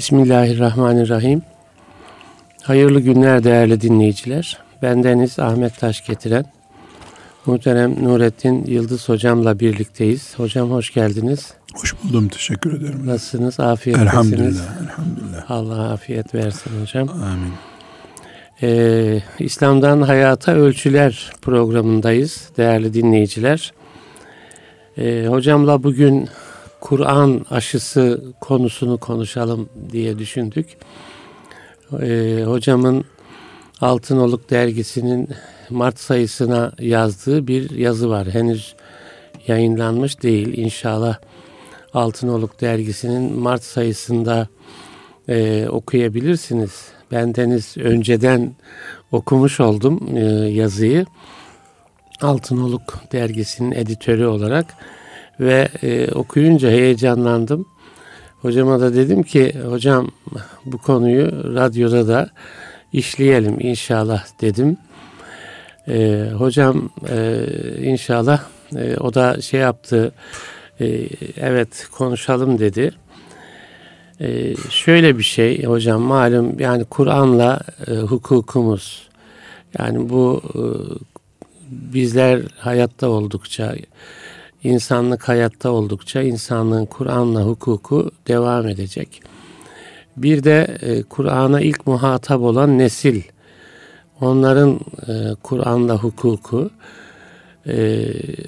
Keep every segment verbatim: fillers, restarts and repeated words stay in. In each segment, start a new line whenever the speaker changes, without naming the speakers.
Bismillahirrahmanirrahim. Hayırlı günler değerli dinleyiciler. Bendeniz Ahmet Taş getiren muhterem Nurettin Yıldız hocamla birlikteyiz. Hocam hoş geldiniz.
Hoş buldum. Teşekkür ederim.
Nasılsınız? Afiyettesiniz.
Elhamdülillah. Elhamdülillah.
Allah afiyet versin hocam.
Amin.
Ee, İslam'dan Hayata Ölçüler programındayız değerli dinleyiciler. Ee, hocamla bugün Kur'an aşısı konusunu konuşalım diye düşündük. Ee, hocamın Altınoluk dergisinin Mart sayısına yazdığı bir yazı var. Henüz yayınlanmış değil. İnşallah Altınoluk dergisinin Mart sayısında e, okuyabilirsiniz. Bendeniz önceden okumuş oldum e, yazıyı. Altınoluk dergisinin editörü olarak ve e, okuyunca heyecanlandım. Hocama da dedim ki hocam bu konuyu radyoda da işleyelim inşallah dedim. E, hocam e, inşallah e, o da şey yaptı, e, evet konuşalım dedi. E, şöyle bir şey hocam, malum yani Kur'an'la e, hukukumuz, yani bu e, bizler hayatta oldukça, insanlık hayatta oldukça insanlığın Kur'an'la hukuku devam edecek. Bir de e, Kur'an'a ilk muhatap olan nesil, onların e, Kur'an'la hukuku, e,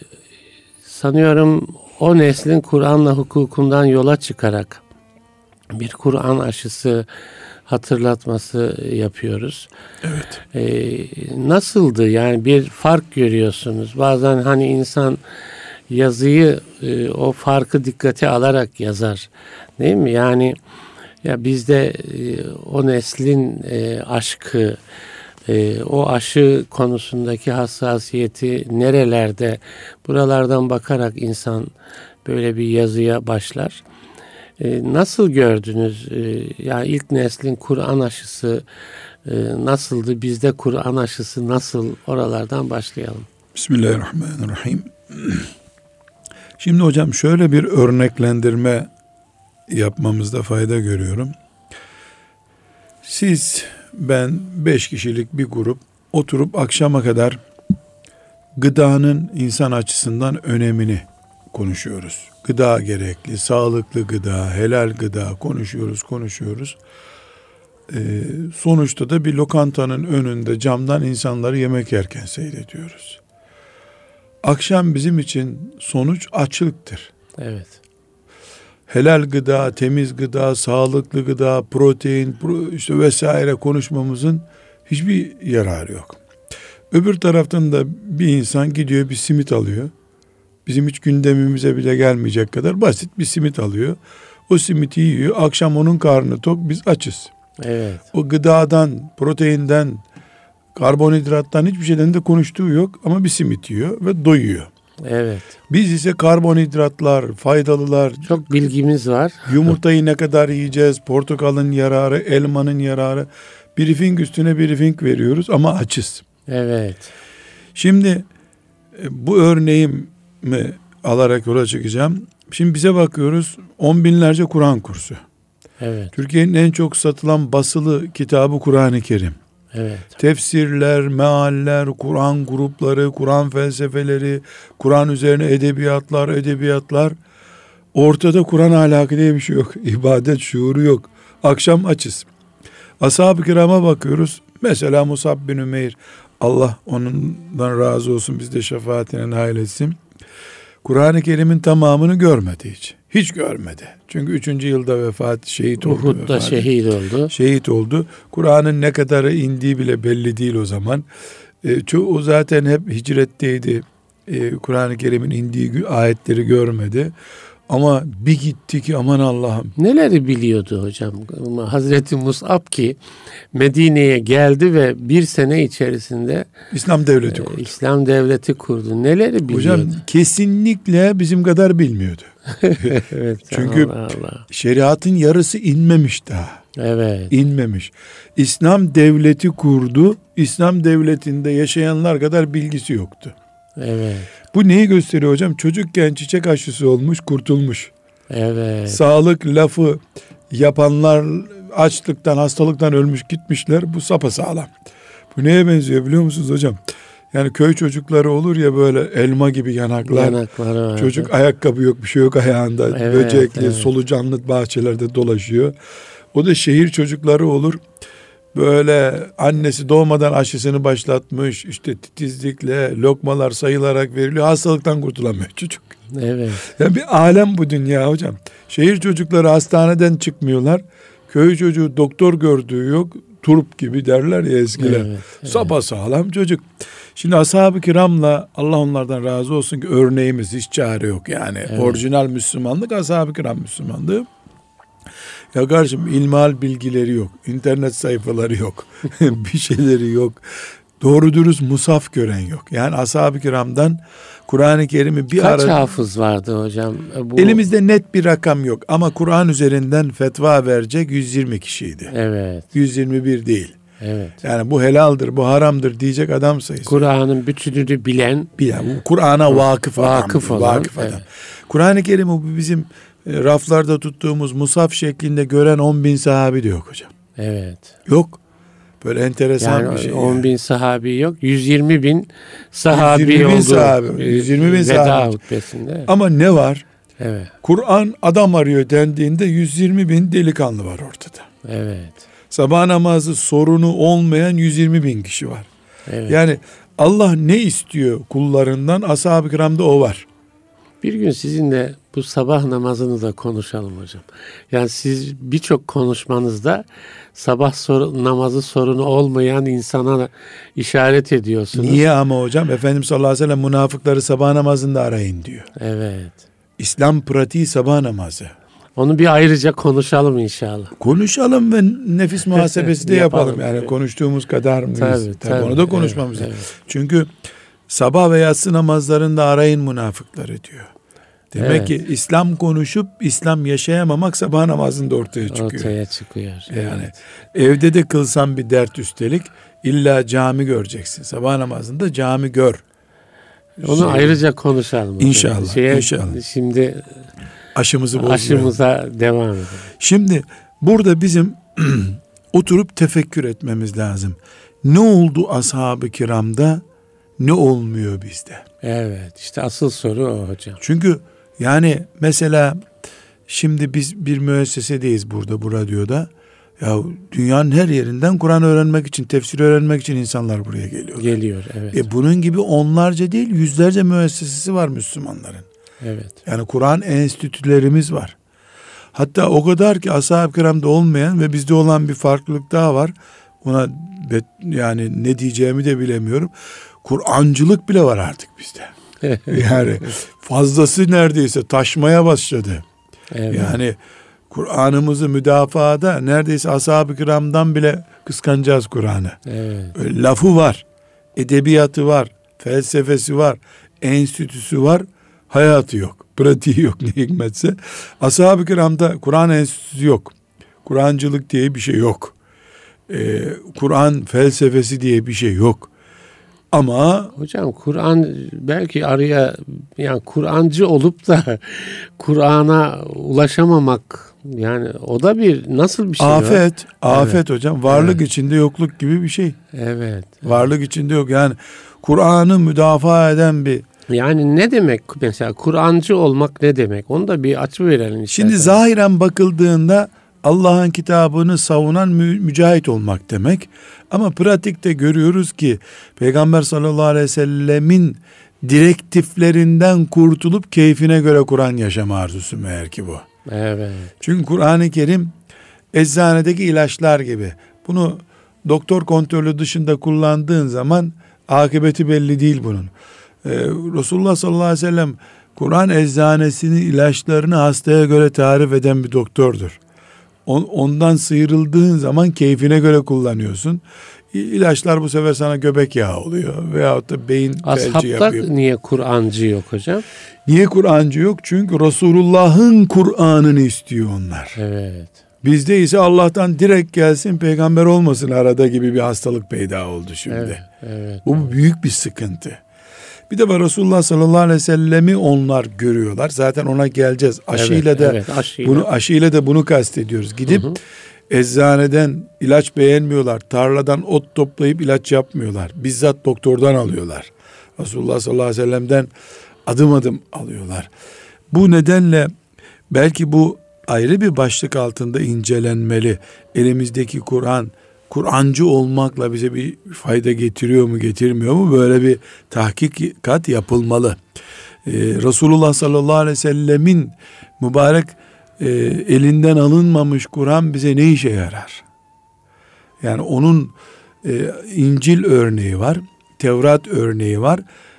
sanıyorum o neslin Kur'an'la hukukundan yola çıkarak bir Kur'an aşısı hatırlatması yapıyoruz.
Evet.
E, nasıldı yani, bir fark görüyorsunuz? Bazen hani insan yazıyı e, o farkı dikkate alarak yazar, değil mi? Yani ya bizde e, o neslin e, aşkı, e, o aşı konusundaki hassasiyeti nerelerde, buralardan bakarak insan böyle bir yazıya başlar. E, nasıl gördünüz? E, yani ilk neslin Kur'an aşısı e, nasıldı? Bizde Kur'an aşısı nasıl? Oralardan başlayalım.
Bismillahirrahmanirrahim. Şimdi hocam şöyle bir örneklendirme yapmamızda fayda görüyorum. Siz, ben, beş kişilik bir grup oturup akşama kadar gıdanın insan açısından önemini konuşuyoruz. Gıda gerekli, sağlıklı gıda, helal gıda konuşuyoruz, konuşuyoruz. Ee, sonuçta da bir lokantanın önünde camdan insanları yemek yerken seyrediyoruz. Akşam bizim için sonuç açlıktır.
Evet.
Helal gıda, temiz gıda, sağlıklı gıda, protein, işte vesaire konuşmamızın hiçbir yararı yok. Öbür taraftan da bir insan gidiyor, bir simit alıyor. Bizim hiç gündemimize bile gelmeyecek kadar basit bir simit alıyor. O simiti yiyor. Akşam onun karnı tok, biz açız.
Evet.
O gıdadan, proteinden, karbonhidrattan, hiçbir şeyden de konuştuğu yok ama bir simit yiyor ve doyuyor.
Evet.
Biz ise karbonhidratlar, faydalılar,
çok bilgimiz var.
Yumurtayı ne kadar yiyeceğiz, portakalın yararı, elmanın yararı, briefing üstüne briefing veriyoruz ama açız.
Evet.
Şimdi bu örneğimi alarak yola çıkacağım. Şimdi bize bakıyoruz, on binlerce Kur'an kursu.
Evet.
Türkiye'nin en çok satılan basılı kitabı Kur'an-ı Kerim.
Evet.
Tefsirler, mealler, Kur'an grupları, Kur'an felsefeleri, Kur'an üzerine edebiyatlar, edebiyatlar. Ortada Kur'an ahlakı diye bir şey yok. İbadet şuuru yok. Akşam açız. Ashab-ı kirama bakıyoruz. Mesela Musab bin Ümeyr, Allah ondan razı olsun, biz de şefaatine nail etsin. Kur'an-ı Kerim'in tamamını görmedi hiç. Hiç görmedi. Çünkü üçüncü yılda vefat, şehit oldu.
Uhud'da şehit oldu.
Şehit oldu. Kur'an'ın ne kadarı indiği bile belli değil o zaman. E, çoğu zaten hep hicretteydi. E, Kur'an-ı Kerim'in indiği ayetleri görmedi. Ama bir gitti ki aman Allah'ım.
Neleri biliyordu hocam? Hazreti Mus'ab ki Medine'ye geldi ve bir sene içerisinde
İslam devleti kurdu.
E, İslam devleti kurdu. Neleri biliyordu?
Hocam kesinlikle bizim kadar bilmiyordu.
Evet,
çünkü
Allah Allah.
Şeriatın yarısı inmemiş daha.
Evet.
İnmemiş. İslam devleti kurdu. İslam devletinde yaşayanlar kadar bilgisi yoktu.
Evet.
Bu neyi gösteriyor hocam? Çocukken çiçek aşısı olmuş, kurtulmuş.
Evet.
Sağlık lafı yapanlar açlıktan, hastalıktan ölmüş gitmişler. Bu sapasağlam. Bu neye benziyor biliyor musunuz hocam? Yani köy çocukları olur ya, böyle elma gibi yanaklar.
Yanakları var.
Çocuk ayakkabı yok, bir şey yok ayağında.
Evet,
böcekli,
evet.
solucanlı bahçelerde dolaşıyor. O da şehir çocukları olur. Böyle annesi doğmadan aşısını başlatmış. İşte titizlikle lokmalar sayılarak veriliyor. Hastalıktan kurtulamıyor çocuk.
Evet.
Ya bir alem bu dünya hocam. Şehir çocukları hastaneden çıkmıyorlar. Köy çocuğu doktor gördüğü yok. Turp gibi derler ya eskiler.
Evet, evet.
Sapasağlam çocuk. Şimdi ashab-ı kiramla, Allah onlardan razı olsun ki, örneğimiz, hiç çare yok yani.
Evet.
Orijinal Müslümanlık ashab-ı kiram Müslümanlığı. Ya kardeşim, ilmihal bilgileri yok. İnternet sayfaları yok. Bir şeyleri yok. Doğru dürüst musaf gören yok. Yani ashab-ı kiramdan Kur'an-ı Kerim'i bir
Kaç
ara...
hafız vardı hocam? Bu...
Elimizde net bir rakam yok. Ama Kur'an üzerinden fetva verecek yüz yirmi kişiydi.
Evet.
yüz yirmi bir değil.
Evet.
Yani bu helaldir, bu haramdır diyecek adam sayısı.
Kur'an'ın bütününü bilen,
Bilen, Kur'an'a vakıf adam.
vakıf olan,
Vakıf adam.
evet.
Kur'an-ı Kerim'i bu bizim e, raflarda tuttuğumuz musaf şeklinde gören on bin sahabi de yok hocam.
Evet.
Yok. Böyle enteresan
Yani
bir şey.
on
yani.
bin sahabi yok. yüz yirmi bin sahabi
yüz yirmi bin
oldu.
sahabi, yüz yirmi bin
Veda
sahabi.
hutbesinde.
Ama ne var?
Evet.
Kur'an adam arıyor dendiğinde yüz yirmi bin delikanlı var ortada.
Evet.
Sabah namazı sorunu olmayan yüz yirmi bin kişi var.
Evet.
Yani Allah ne istiyor kullarından? Ashab-ı kiramda o var.
Bir gün sizinle bu sabah namazını da konuşalım hocam. Yani siz birçok konuşmanızda sabah soru, namazı sorunu olmayan insana işaret ediyorsunuz.
Niye ama hocam? Efendimiz sallallahu aleyhi ve sellem münafıkları sabah namazında arayın diyor.
Evet.
İslam pratiği sabah namazı.
Onu bir ayrıca konuşalım inşallah.
Konuşalım ve nefis muhasebesi de yapalım.
Yapalım.
Yani
Evet.
konuştuğumuz kadar mıyız?
Tabii,
Tabii,
tabii.
onu da konuşmamız
Evet,
lazım.
evet.
Çünkü sabah ve yatsı namazlarında arayın münafıkları diyor. Demek
Evet.
ki İslam konuşup İslam yaşayamamak sabah namazında ortaya çıkıyor.
Ortaya çıkıyor.
Yani
Evet.
evde de kılsan bir dert üstelik, illa cami göreceksin. Sabah namazında cami gör.
Onu
Şey,
ayrıca konuşalım. hocam.
İnşallah,
Şeye,
inşallah.
Şimdi
aşımızı bozmayalım.
aşımıza devam edelim.
Şimdi burada bizim oturup tefekkür etmemiz lazım. Ne oldu ashab-ı kiramda, ne olmuyor bizde?
Evet, işte asıl soru o hocam.
Çünkü yani mesela şimdi biz bir müessesedeyiz burada, bu radyoda. Ya dünyanın her yerinden Kur'an öğrenmek için, tefsir öğrenmek için insanlar buraya geliyorlar.
Geliyor, evet.
E bunun gibi onlarca değil, yüzlerce müessesesi var Müslümanların.
Evet.
Yani Kur'an enstitülerimiz var. Hatta o kadar ki ashab-ı kiramda olmayan ve bizde olan bir farklılık daha var. Ona bet, yani ne diyeceğimi de bilemiyorum. Kur'ancılık bile var artık bizde. Yani fazlası neredeyse taşmaya başladı.
Evet.
Yani Kur'an'ımızı müdafaada neredeyse ashab-ı kiramdan bile kıskanacağız Kur'an'ı.
Evet.
Lafı var, edebiyatı var, felsefesi var, enstitüsü var, hayatı yok, pratiği yok ne hikmetse. Ashab-ı kiramda Kur'an enstitüsü yok. Kur'ancılık diye bir şey yok. Ee, Kur'an felsefesi diye bir şey yok. Ama
Hocam Kur'an belki araya, yani Kur'ancı olup da Kur'an'a ulaşamamak, yani o da bir nasıl bir şey var?
afet, afet
Evet.
hocam. Varlık
Evet.
içinde yokluk gibi bir şey.
Evet.
Varlık içinde yok. Yani Kur'an'ı müdafaa eden bir...
Yani ne demek mesela Kur'ancı olmak ne demek? Onu da bir açı verelim.
Şimdi
istersen.
zahiren bakıldığında Allah'ın kitabını savunan mü- mücahit olmak demek. Ama pratikte görüyoruz ki Peygamber sallallahu aleyhi ve sellemin direktiflerinden kurtulup keyfine göre Kur'an yaşama arzusu meğer ki bu.
Evet.
Çünkü Kur'an-ı Kerim eczanedeki ilaçlar gibi. Bunu doktor kontrolü dışında kullandığın zaman akıbeti belli değil bunun. Ee, Resulullah sallallahu aleyhi ve sellem Kur'an eczanesinin ilaçlarını hastaya göre tarif eden bir doktordur. On, ondan sıyrıldığın zaman keyfine göre kullanıyorsun. İlaçlar bu sefer sana göbek yağı oluyor veyahut da beyin felci
Ashabta
yapıyor.
niye Kur'ancı yok hocam?
Niye Kur'ancı yok? Çünkü Resulullah'ın Kur'an'ını istiyor onlar.
Evet.
Bizde ise Allah'tan direkt gelsin, peygamber olmasın arada gibi bir hastalık peyda oldu şimdi.
Evet. Evet.
Bu büyük bir sıkıntı. Bir de var, Resulullah sallallahu aleyhi ve sellemi onlar görüyorlar. Zaten ona geleceğiz. Aşıyla
evet,
da
evet, aşıyla.
bunu aşıyla da bunu kastediyoruz. Gidip hı hı. eczaneden ilaç beğenmiyorlar. Tarladan ot toplayıp ilaç yapmıyorlar. Bizzat doktordan alıyorlar. Resulullah sallallahu aleyhi ve sellem'den adım adım alıyorlar. Bu nedenle belki bu ayrı bir başlık altında incelenmeli. Elimizdeki Kur'an, Kur'ancı olmakla bize bir fayda getiriyor mu, getirmiyor mu? Böyle bir tahkikat yapılmalı. Ee, Resulullah sallallahu aleyhi ve sellemin mübarek e, elinden alınmamış Kur'an bize ne işe yarar? Yani onun e, İncil örneği var, Tevrat örneği var.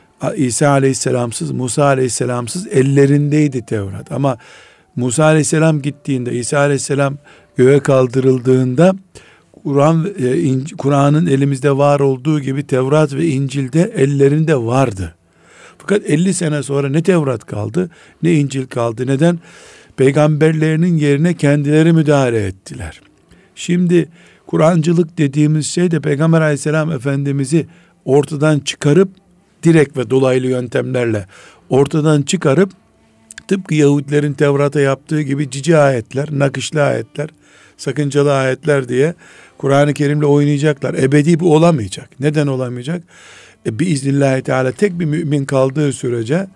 İsa aleyhisselamsız, Musa aleyhisselamsız ellerindeydi Tevrat. Ama Musa aleyhisselam gittiğinde, İsa aleyhisselam göğe kaldırıldığında Kur'an Kur'an'ın elimizde var olduğu gibi Tevrat ve İncil'de ellerinde vardı. Fakat elli sene sonra ne Tevrat kaldı, ne İncil kaldı. Neden? Peygamberlerinin yerine kendileri müdahale ettiler. Şimdi Kur'ancılık dediğimiz şey de Peygamber aleyhisselam Efendimiz'i ortadan çıkarıp, direkt ve dolaylı yöntemlerle ortadan çıkarıp, tıpkı Yahudilerin Tevrat'a yaptığı gibi cici ayetler, nakışlı ayetler, sakıncalı ayetler diye Kur'an-ı Kerim'le oynayacaklar. Ebedi bu olamayacak. Neden olamayacak? E, biiznillahü teala tek bir mümin kaldığı sürece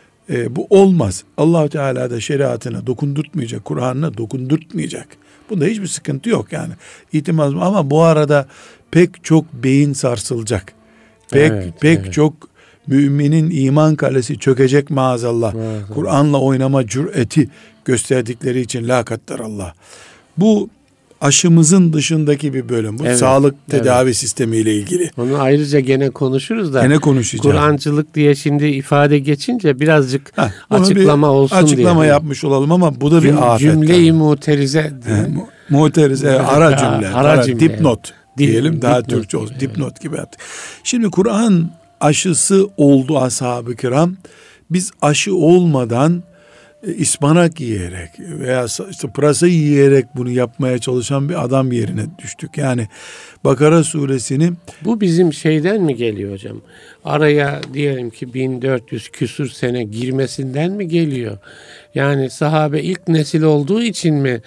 e, bu olmaz. Allah-u Teala da şeriatına dokundurtmayacak, Kur'an'ına dokundurtmayacak. Bunda hiçbir sıkıntı yok yani. İtimat, ama bu arada pek çok beyin sarsılacak. Pek
evet,
pek
evet.
çok müminin iman kalesi çökecek maazallah. maazallah. Kur'an'la oynama cüreti gösterdikleri için la kadderallah. Bu aşımızın dışındaki bir bölüm. Bu evet, sağlık tedavi evet. sistemiyle ilgili.
Onu ayrıca gene konuşuruz da.
Gene konuşacağız.
Kur'ancılık diye şimdi ifade geçince birazcık Heh, açıklama olsun
açıklama
diye.
Açıklama yapmış olalım ama bu da
Cüm,
bir afet.
Cümle-i muterize.
Mu, muterize, ara cümle.
Ara, ara cümle.
Dipnot
Dip,
diyelim. Daha
dipnot,
Türkçe olsun.
Evet.
Dipnot gibi yaptık. Şimdi Kur'an aşısı oldu ashab-ı kiram. Biz aşı olmadan İspanak yiyerek veya işte pırasa yiyerek bunu yapmaya çalışan bir adam yerine düştük. Yani Bakara suresini...
Bu bizim şeyden mi geliyor hocam? Araya diyelim ki bin dört yüz küsur sene girmesinden mi geliyor? Yani sahabe ilk nesil olduğu için mi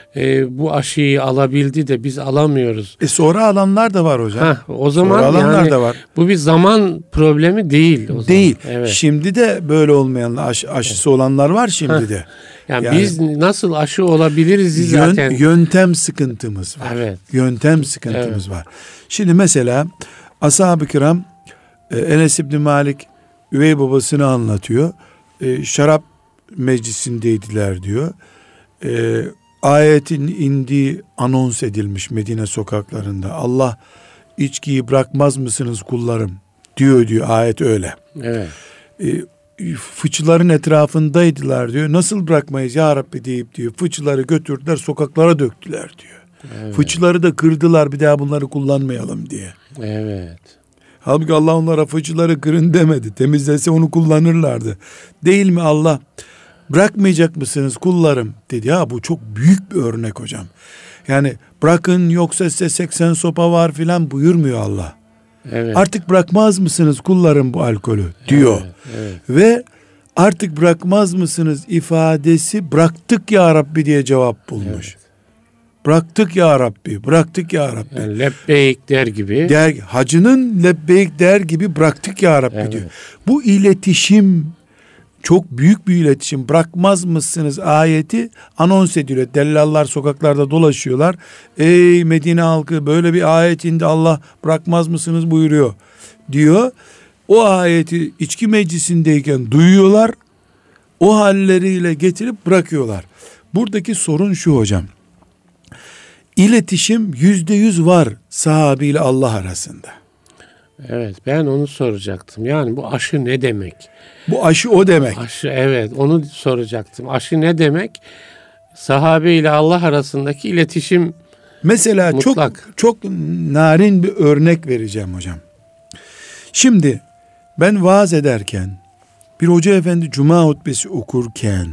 e, bu aşıyı alabildi de biz alamıyoruz?
E sonra alanlar da var hocam.
Heh, o zaman
sonra alanlar
yani
da var.
Bu bir zaman problemi değil. O
değil.
Zaman. Evet.
Şimdi de böyle olmayan aşı, aşısı evet. olanlar var şimdi Heh. de.
Yani, yani biz nasıl aşı olabiliriz
yön,
zaten?
Yöntem sıkıntımız var.
Evet.
Yöntem sıkıntımız
evet.
var. Şimdi mesela ashab-ı kiram Enes İbni Malik üvey babasını anlatıyor. E, şarap meclisindeydiler diyor. E, ayetin indiği anons edilmiş Medine sokaklarında. Allah içkiyi bırakmaz mısınız kullarım diyor diyor, ayet öyle.
Evet.
E, fıçıların etrafındaydılar diyor. Nasıl bırakmayız ya Rabbi deyip diyor. Fıçıları götürdüler, sokaklara döktüler diyor. Evet. Fıçıları da kırdılar, bir daha bunları kullanmayalım diye.
Evet.
Halbuki Allah onlara fıçıları kırın demedi. Temizlese onu kullanırlardı. Değil mi Allah? Bırakmayacak mısınız kullarım dedi. Ya bu çok büyük bir örnek hocam. Yani bırakın yoksa size seksen sopa var filan buyurmuyor Allah.
Evet.
Artık bırakmaz mısınız kullarım bu alkolü diyor.
Evet, evet.
Ve artık bırakmaz mısınız ifadesi bıraktık ya Rabbi diye cevap bulmuş. Evet. Bıraktık ya Rabbi, bıraktık ya Rabbi.
Yani lebbeyk der gibi.
Der, hacının lebbeyk der gibi bıraktık ya Rabbi evet. diyor. Bu iletişim çok büyük bir iletişim. Bırakmaz mısınız ayeti anons ediliyor. Dellallar sokaklarda dolaşıyorlar. Ey Medine halkı, böyle bir ayet indi, Allah bırakmaz mısınız buyuruyor diyor. O ayeti içki meclisindeyken duyuyorlar. O halleriyle getirip bırakıyorlar. Buradaki sorun şu hocam. İletişim yüzde yüz var sahabe ile Allah arasında.
Evet, ben onu soracaktım. Yani bu aşı ne demek?
Bu aşı o demek.
Aşı, evet, onu soracaktım. Aşı ne demek? Sahabe ile Allah arasındaki iletişim
mesela mutlak. çok çok narin bir örnek vereceğim hocam. Şimdi ben vaaz ederken, bir hoca efendi cuma hutbesi okurken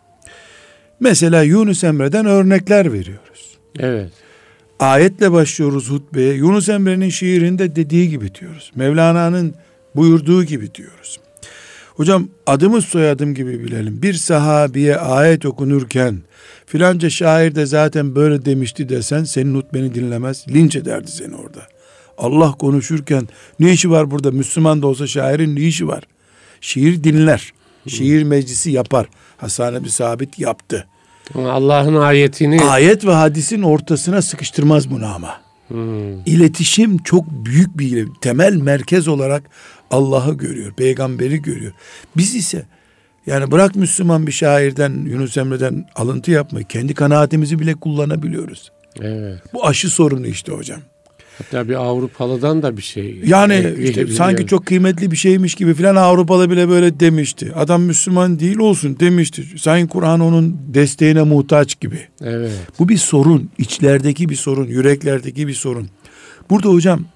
mesela Yunus Emre'den örnekler veriyoruz.
Evet.
Ayetle başlıyoruz hutbeye. Yunus Emre'nin şiirinde dediği gibi diyoruz. Mevlana'nın buyurduğu gibi diyoruz. Hocam adımız soyadım gibi bilelim. Bir sahabiye ayet okunurken filanca şair de zaten böyle demişti desen senin hutbeni dinlemez. Linç ederdi seni orada. Allah konuşurken ne işi var burada? Müslüman da olsa şairin ne işi var? Şiir dinler. Şiir meclisi yapar. Hasan Nebi Sabit yaptı.
Allah'ın ayetini
ayet ve hadisin ortasına sıkıştırmaz bunu ama. Hmm. İletişim çok büyük bir temel merkez olarak Allah'ı görüyor, peygamberi görüyor. Biz ise yani bırak Müslüman bir şairden, Yunus Emre'den alıntı yapmayı, kendi kanaatimizi bile kullanabiliyoruz.
Evet.
Bu aşı sorunu işte hocam.
Hatta bir Avrupalı'dan da bir şey.
Yani işte sanki çok kıymetli bir şeymiş gibi filan Avrupalı bile böyle demişti. Adam Müslüman değil olsun demişti. Sanki Kur'an onun desteğine muhtaç gibi.
Evet.
Bu bir sorun. İçlerdeki bir sorun. Yüreklerdeki bir sorun. Burada hocam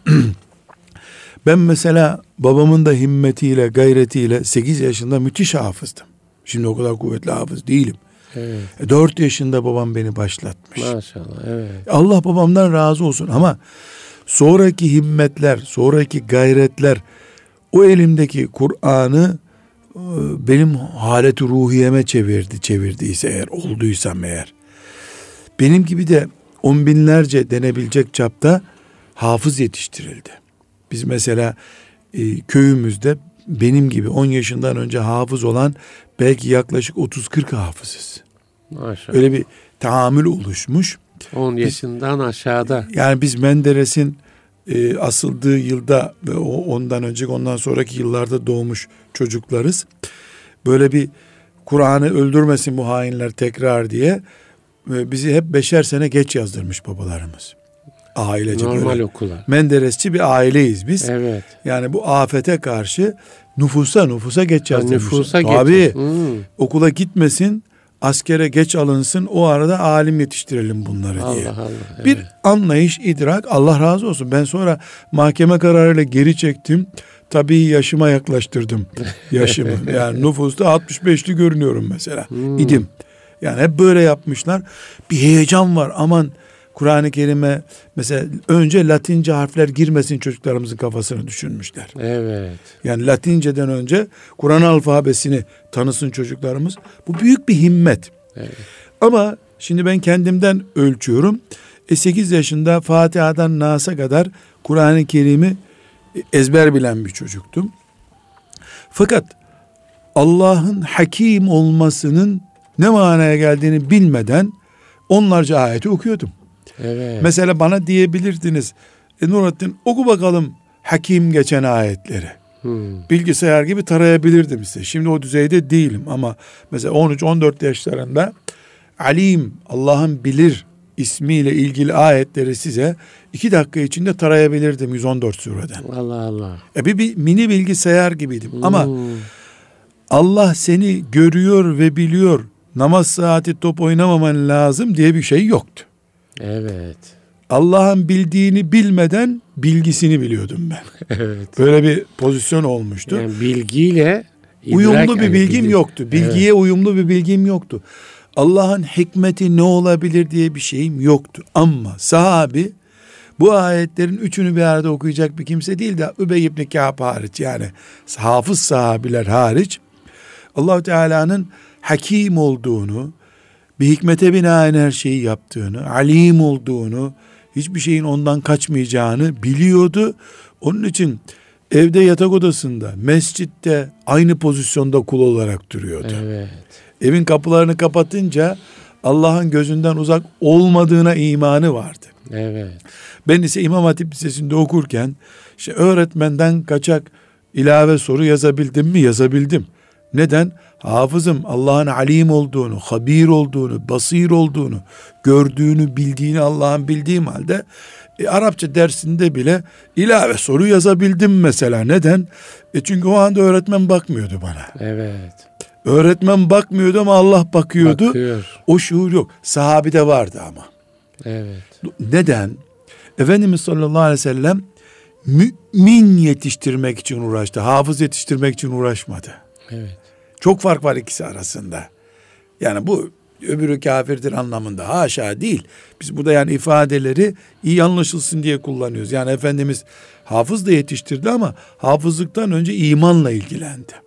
ben mesela babamın da himmetiyle, gayretiyle sekiz yaşında müthiş hafızdım. Şimdi o kadar kuvvetli hafız değilim.
Evet.
dört yaşında babam beni başlatmış.
Maşallah. Evet.
Allah babamdan razı olsun ama sonraki himmetler, sonraki gayretler o elimdeki Kur'an'ı benim haleti ruhiyeme çevirdi, çevirdiyse eğer, olduysam eğer. Benim gibi de on binlerce denebilecek çapta hafız yetiştirildi. Biz mesela e, köyümüzde benim gibi on yaşından önce hafız olan belki yaklaşık otuz kırk hafızız.
Maşallah.
Öyle bir tahammül oluşmuş.
on yaşından aşağıda.
Yani biz Menderes'in e, asıldığı yılda ve o ondan önceki ondan sonraki yıllarda doğmuş çocuklarız. Böyle bir Kur'an'ı öldürmesin bu hainler tekrar diye e, bizi hep beşer sene geç yazdırmış babalarımız. Ailece
normal
böyle.
Okula.
Menderesçi bir aileyiz biz.
Evet.
Yani bu afete karşı nüfusa nüfusa geç yazdırmışlar.
Nüfusa
Tabii.
Hmm.
Okula gitmesin, askere geç alınsın, o arada alim yetiştirelim bunları
Allah
diye.
Allah, evet.
Bir anlayış, idrak, Allah razı olsun. Ben sonra mahkeme kararıyla geri çektim. Tabii yaşıma yaklaştırdım yaşımı. Yani nüfusta altmış beşli görünüyorum mesela. Hmm. İdim. Yani hep böyle yapmışlar. Bir heyecan var. Aman Kur'an-ı Kerim'e mesela önce Latince harfler girmesin çocuklarımızın kafasını düşünmüşler.
Evet.
Yani Latinceden önce Kur'an alfabesini tanısın çocuklarımız. Bu büyük bir himmet.
Evet.
Ama şimdi ben kendimden ölçüyorum. E sekiz yaşında Fatiha'dan Nas'a kadar Kur'an-ı Kerim'i ezber bilen bir çocuktum. Fakat Allah'ın hakim olmasının ne manaya geldiğini bilmeden onlarca ayeti okuyordum.
Evet.
Mesela bana diyebilirdiniz, e Nurattin oku bakalım hakim geçen ayetleri. Hmm. Bilgisayar gibi tarayabilirdim size. Şimdi o düzeyde değilim ama mesela on üç on dört yaşlarında Alim, Allah'ın bilir ismiyle ilgili ayetleri size iki dakika içinde tarayabilirdim yüz on dört sureden.
Allah Allah.
E bir, bir mini bilgisayar gibiydim. Hmm. Ama Allah seni görüyor ve biliyor. Namaz saati top oynamaman lazım diye bir şey yoktu.
Evet.
Allah'ın bildiğini bilmeden bilgisini biliyordum ben.
Evet.
Böyle bir pozisyon olmuştu.
Yani bilgiyle
uyumlu bir bilgim bilgi. yoktu. Bilgiye evet. uyumlu bir bilgim yoktu. Allah'ın hikmeti ne olabilir diye bir şeyim yoktu. Ama sahabi bu ayetlerin üçünü bir arada okuyacak bir kimse değil de Übey ibn Kâb hariç, yani hafız sahabiler hariç Allah-u Teala'nın hakim olduğunu, bir hikmete binaen her şeyi yaptığını, alim olduğunu, hiçbir şeyin ondan kaçmayacağını biliyordu. Onun için evde yatak odasında, mescitte aynı pozisyonda kul olarak duruyordu.
Evet.
Evin kapılarını kapatınca Allah'ın gözünden uzak olmadığına imanı vardı.
Evet.
Ben ise İmam Hatip Lisesi'nde okurken işte öğretmenden kaçak ilave soru yazabildim mi? Yazabildim. Neden? Hafızım Allah'ın alim olduğunu, habir olduğunu, basir olduğunu, gördüğünü, bildiğini Allah'ın bildiğim halde e, Arapça dersinde bile ilave soru yazabildim mesela. Neden? E çünkü o anda öğretmen bakmıyordu bana.
Evet.
Öğretmen bakmıyordu ama Allah bakıyordu.
Bakıyor.
O şuur yok. Sahabide vardı ama.
Evet.
Neden? Efendimiz sallallahu aleyhi ve sellem mümin yetiştirmek için uğraştı. Hafız yetiştirmek için uğraşmadı.
Evet.
Çok fark var ikisi arasında. Yani bu öbürü kafirdir anlamında. Haşa değil. Biz burada yani ifadeleri iyi anlaşılsın diye kullanıyoruz. Yani Efendimiz hafız da yetiştirdi ama hafızlıktan önce imanla ilgilendi.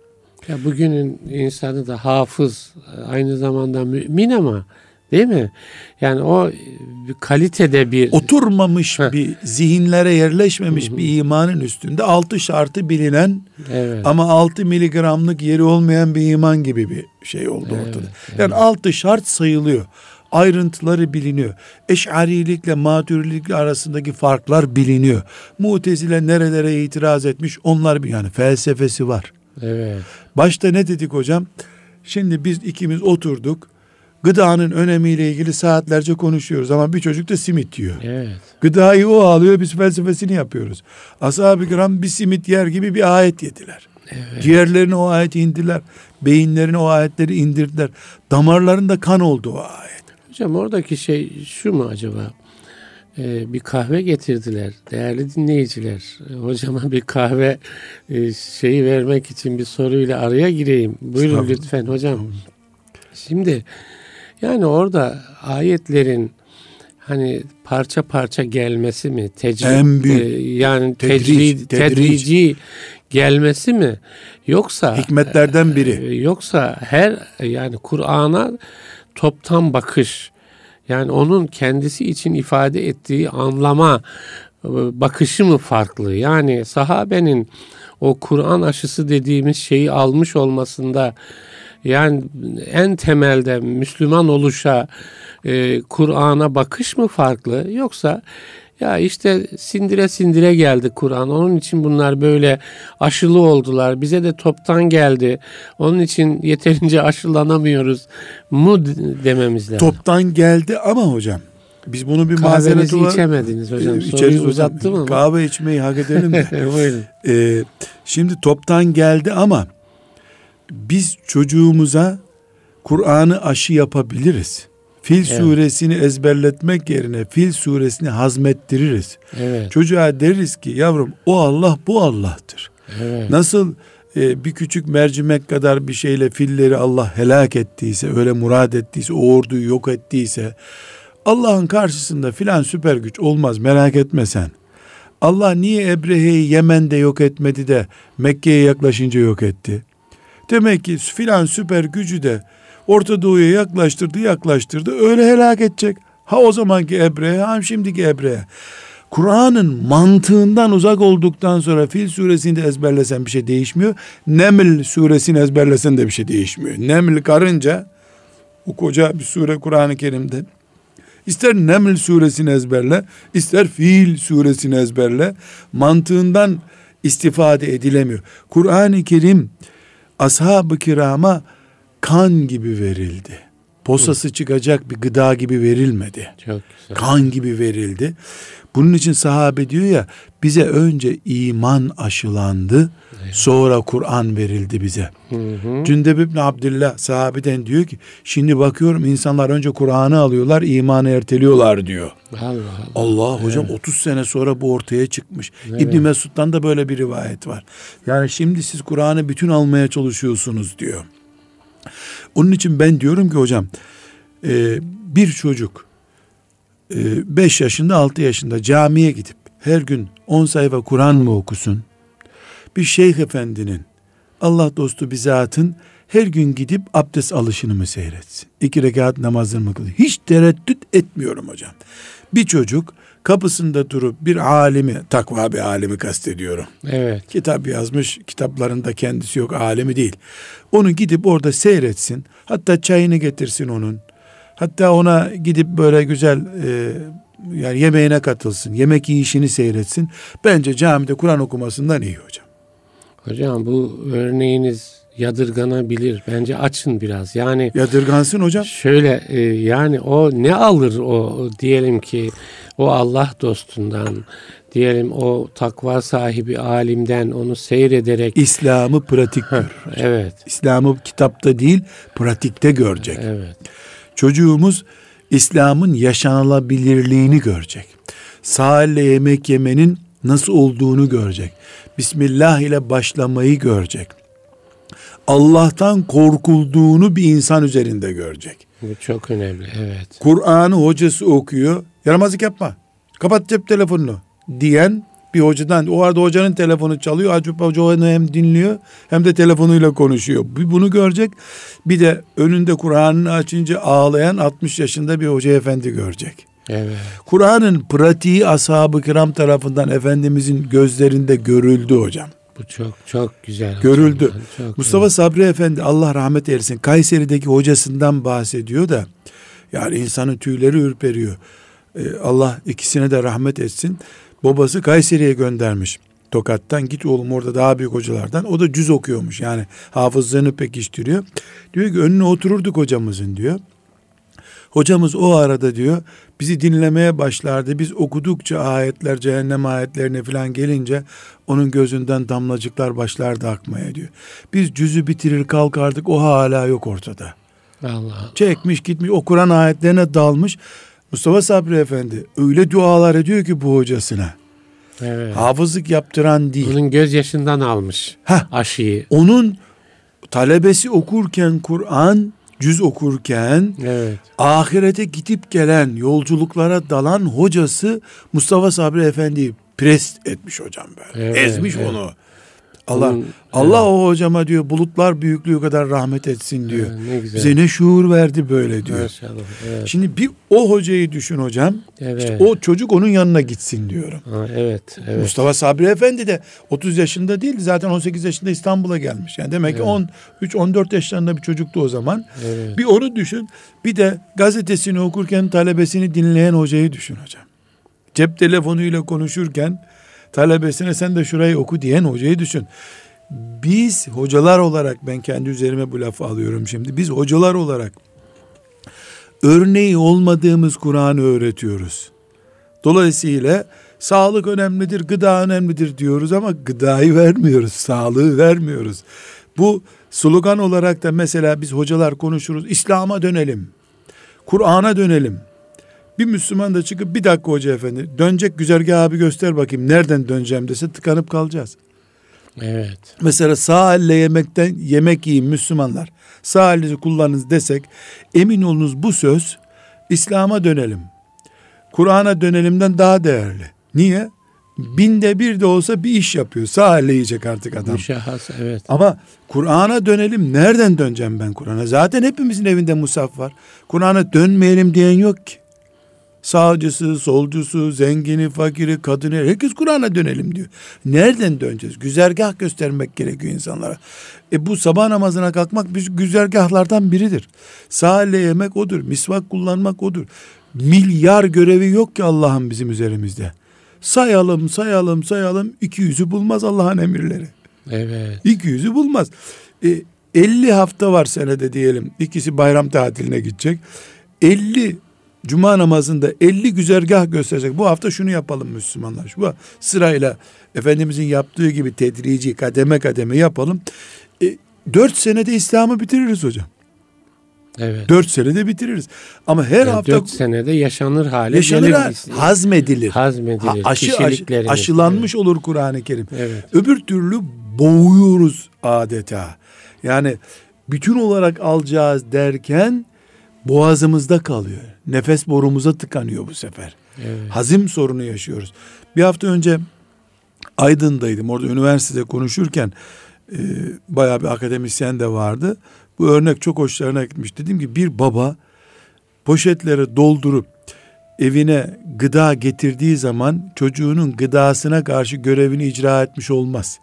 Ya bugünün insanı da hafız, aynı zamanda mümin ama değil mi? Yani o bir kalitede bir...
Oturmamış
Heh.
bir, zihinlere yerleşmemiş
Hı hı.
bir imanın üstünde altı şartı bilinen,
Evet.
ama altı miligramlık yeri olmayan bir iman gibi bir şey oldu
Evet,
ortada.
evet.
Yani altı şart sayılıyor. Ayrıntıları biliniyor. Eş'arilikle maturilikle arasındaki farklar biliniyor. Mu'tezile nerelere itiraz etmiş onlar bir, yani felsefesi var.
Evet.
Başta ne dedik hocam? Şimdi biz ikimiz oturduk. Gıdanın önemiyle ilgili saatlerce konuşuyoruz ama bir çocuk da simit yiyor.
Evet.
Gıdayı o alıyor, biz felsefesini yapıyoruz. Ashab-ı kiram bir simit yer gibi bir ayet yediler.
Evet.
Ciğerlerine o ayeti indirdiler. Beyinlerine o ayetleri indirdiler. Damarlarında kan oldu o ayet.
Hocam oradaki şey şu mu acaba? Ee, bir kahve getirdiler. Değerli dinleyiciler. e, Hocama bir kahve e, şeyi vermek için bir soruyla araya gireyim. Buyurun lütfen hocam. Şimdi yani orada ayetlerin hani parça parça gelmesi mi? Tecri,
En büyük.
e, yani
Tedric,
tecri,
tedric.
tedrici gelmesi mi? Yoksa
Hikmetlerden biri.
e, yoksa her yani Kur'an'a toptan bakış, yani onun kendisi için ifade ettiği anlama e, bakışı mı farklı? Yani sahabenin o Kur'an aşısı dediğimiz şeyi almış olmasında, yani en temelde Müslüman oluşa e, Kur'an'a bakış mı farklı, yoksa ya işte sindire sindire geldi Kur'an, onun için bunlar böyle aşılı oldular, bize de toptan geldi, onun için yeterince aşılanamıyoruz mu dememiz lazım?
Toptan geldi ama hocam biz bunu bir mazeret
Kahvenizi
olarak
içemediniz hocam.
Ee,
Soruyu
içeriz hocam.
uzattım ama.
Kahve içmeyi hak edelim de.
Buyurun.
Ee, şimdi toptan geldi ama biz çocuğumuza Kur'an'ı aşı yapabiliriz. Fil
Evet.
suresini ezberletmek yerine Fil suresini hazmettiririz.
Evet.
Çocuğa deriz ki yavrum o Allah bu Allah'tır.
Evet.
Nasıl e, bir küçük mercimek kadar bir şeyle filleri Allah helak ettiyse, öyle murad ettiyse, o orduyu yok ettiyse, Allah'ın karşısında filan süper güç olmaz, merak etme sen. Allah niye Ebrehe'yi Yemen'de yok etmedi de Mekke'ye yaklaşınca yok etti? Demek ki filan süper gücü de Orta Doğu'ya yaklaştırdı yaklaştırdı öyle helak edecek. Ha o zamanki Ebrehe, ha şimdiki Ebrehe. Kur'an'ın mantığından uzak olduktan sonra Fil suresini de ezberlesen bir şey değişmiyor. Neml suresini ezberlesen de bir şey değişmiyor. Neml karınca, o koca bir sure Kur'an-ı Kerim'de. İster Neml suresini ezberle, ister Fil suresini ezberle. Mantığından istifade edilemiyor. Kur'an-ı Kerim ashab-ı kirama kan gibi verildi. Posası çıkacak bir gıda gibi verilmedi.
Çok güzel.
Kan gibi verildi. Bunun için sahabe diyor ya, bize önce iman aşılandı, evet. Sonra Kur'an verildi bize.
Hı hı.
Cündeb ibn Abdillah sahabeden diyor ki, şimdi bakıyorum insanlar önce Kur'an'ı alıyorlar, imanı erteliyorlar diyor.
Allah Allah.
Allah hocam,
Evet.
otuz sene sonra bu ortaya çıkmış.
Evet.
İbn Mesud'dan da böyle bir rivayet var. Yani şimdi siz Kur'an'ı bütün almaya çalışıyorsunuz diyor. Onun için ben diyorum ki hocam, bir çocuk beş yaşında altı yaşında camiye gidip her gün on sayfa Kur'an mı okusun? Bir şeyh efendinin, Allah dostu bir zatın her gün gidip abdest alışını mı seyretsin? İki rekat namazını mı kılıyor? Hiç tereddüt etmiyorum hocam. Bir çocuk kapısında durup bir alimi, takva bir alimi kastediyorum.
Evet.
Kitap yazmış, kitaplarında kendisi yok, alimi değil. Onu gidip orada seyretsin. Hatta çayını getirsin onun. Hatta ona gidip böyle güzel e, yani yemeğine katılsın. Yemek yiyişini seyretsin. Bence camide Kur'an okumasından iyi hocam.
Hocam bu örneğiniz yadırganabilir. Bence açın biraz. Yani
yadırgansın hocam.
Şöyle e, yani o ne alır o diyelim ki o Allah dostundan, diyelim o takva sahibi alimden onu seyrederek
İslam'ı pratik görür.
Evet.
İslam'ı kitapta değil, pratikte görecek.
Evet.
Çocuğumuz İslam'ın yaşanılabilirliğini görecek. Sağ elle yemek yemenin nasıl olduğunu görecek. Bismillah ile başlamayı görecek. Allah'tan korkulduğunu bir insan üzerinde görecek.
Bu çok önemli, evet.
Kur'an'ı hocası okuyor, yaramazlık yapma, kapat cep telefonunu diyen Bir hocadan, o arada hocanın telefonu çalıyor. Acaba hoca onu hem dinliyor hem de telefonuyla konuşuyor. Bir bunu görecek. Bir de önünde Kur'an'ını açınca ağlayan altmış yaşında bir hoca efendi görecek.
Evet.
Kur'an'ın pratiği ashab-ı kiram tarafından Efendimizin gözlerinde görüldü hocam.
Bu çok çok güzel.
Görüldü.
Hocam. Çok
Mustafa
güzel.
Sabri Efendi Allah rahmet eylesin Kayseri'deki hocasından bahsediyor da yani insanın tüyleri ürperiyor. Ee, Allah ikisine de rahmet etsin. Babası Kayseri'ye göndermiş. Tokat'tan git oğlum orada daha büyük hocalardan. O da cüz okuyormuş yani hafızlığını pekiştiriyor. Diyor ki önüne otururduk hocamızın diyor. Hocamız o arada diyor bizi dinlemeye başlardı. Biz okudukça ayetler, cehennem ayetlerine falan gelince onun gözünden damlacıklar başlardı akmaya diyor. Biz cüzü bitirir kalkardık, o hala yok ortada.
Allah.
Çekmiş gitmiş o Kur'an ayetlerine dalmış. Mustafa Sabri Efendi öyle dualar ediyor ki bu hocasına.
Evet.
Hafızlık yaptıran değil.
Onun gözyaşından almış
Heh,
aşıyı.
onun talebesi okurken Kur'an, cüz okurken
Evet.
ahirete gidip gelen, yolculuklara dalan hocası Mustafa Sabri Efendi'yi prest etmiş hocam böyle.
Evet,
Ezmiş
evet.
onu. Allah
Onun,
Allah
evet.
o hocama diyor bulutlar büyüklüğü kadar rahmet etsin diyor.
Evet, ne güzel.
Bize ne şuur verdi böyle diyor.
Maşallah. Evet.
Şimdi bir o hocayı düşün hocam.
Evet.
İşte o çocuk onun yanına gitsin diyorum.
Ha, evet, evet.
Mustafa Sabri Efendi de otuz yaşında değil, zaten on sekiz yaşında İstanbul'a gelmiş. Yani demek ki
Evet.
on üç on dört yaşlarında bir çocuktu o zaman.
Evet.
Bir onu düşün. Bir de gazetesini okurken talebesini dinleyen hocayı düşün hocam. Cep telefonuyla konuşurken talebesine sen de şurayı oku diyen hocayı düşün. Biz hocalar olarak, ben kendi üzerime bu lafı alıyorum şimdi. Biz hocalar olarak örneği olmadığımız Kur'an'ı öğretiyoruz. Dolayısıyla sağlık önemlidir, gıda önemlidir diyoruz ama gıdayı vermiyoruz, sağlığı vermiyoruz. Bu slogan olarak da mesela biz hocalar konuşuruz. İslam'a dönelim, Kur'an'a dönelim. Bir Müslüman da çıkıp bir dakika hoca efendi dönecek güzergahı abi göster bakayım nereden döneceğim dese tıkanıp kalacağız.
Evet.
Mesela sağ elle yemekten yemek yiyin Müslümanlar. Sağ elinizi kullanınız desek emin olunuz bu söz İslam'a dönelim, Kur'an'a dönelimden daha değerli. Niye? Binde bir de olsa bir iş yapıyor. Sağ elle yiyecek artık adam.
Müşahhas, evet.
Ama Kur'an'a dönelim. Nereden döneceğim ben Kur'an'a? Zaten hepimizin evinde musaf var. Kur'an'a dönmeyelim diyen yok ki. Sağcısı, solcusu, zengini, fakiri, kadını herkes Kur'an'a dönelim diyor. Nereden döneceğiz? Güzergah göstermek gerekiyor insanlara. E bu sabah namazına kalkmak biz güzergahlardan biridir. Sağ elle yemek odur. Misvak kullanmak odur. Milyar görevi yok ki Allah'ın bizim üzerimizde. Sayalım, sayalım, sayalım. iki yüzü bulmaz Allah'ın emirleri.
Evet.
iki yüzü bulmaz. E, elli hafta var senede diyelim. İkisi bayram tatiline gidecek. elli Cuma namazında elli güzergah gösterecek. Bu hafta şunu yapalım Müslümanlar. Şu sırayla Efendimizin yaptığı gibi tedrici kademe kademe yapalım. E, dört senede İslam'ı bitiririz hocam.
Evet.
Dört senede bitiririz. Ama her
Yani
hafta
dört senede yaşanır hale
yaşanır,
gelir.
ha- hazmedilir.
Hazmedilir.
Ha, aşı, aşı,
Kişiliklerimiz.
aşılanmış olur Kur'an-ı Kerim.
Evet.
Öbür türlü boğuyoruz adeta. Yani bütün olarak alacağız derken boğazımızda kalıyor. Nefes borumuza tıkanıyor bu sefer.
Evet.
Hazim sorunu yaşıyoruz. Bir hafta önce Aydın'daydım. Orada üniversitede konuşurken e, bayağı bir akademisyen de vardı. Bu örnek çok hoşlarına gitmiş. Dedim ki bir baba poşetlere doldurup evine gıda getirdiği zaman çocuğunun gıdasına karşı görevini icra etmiş olmaz.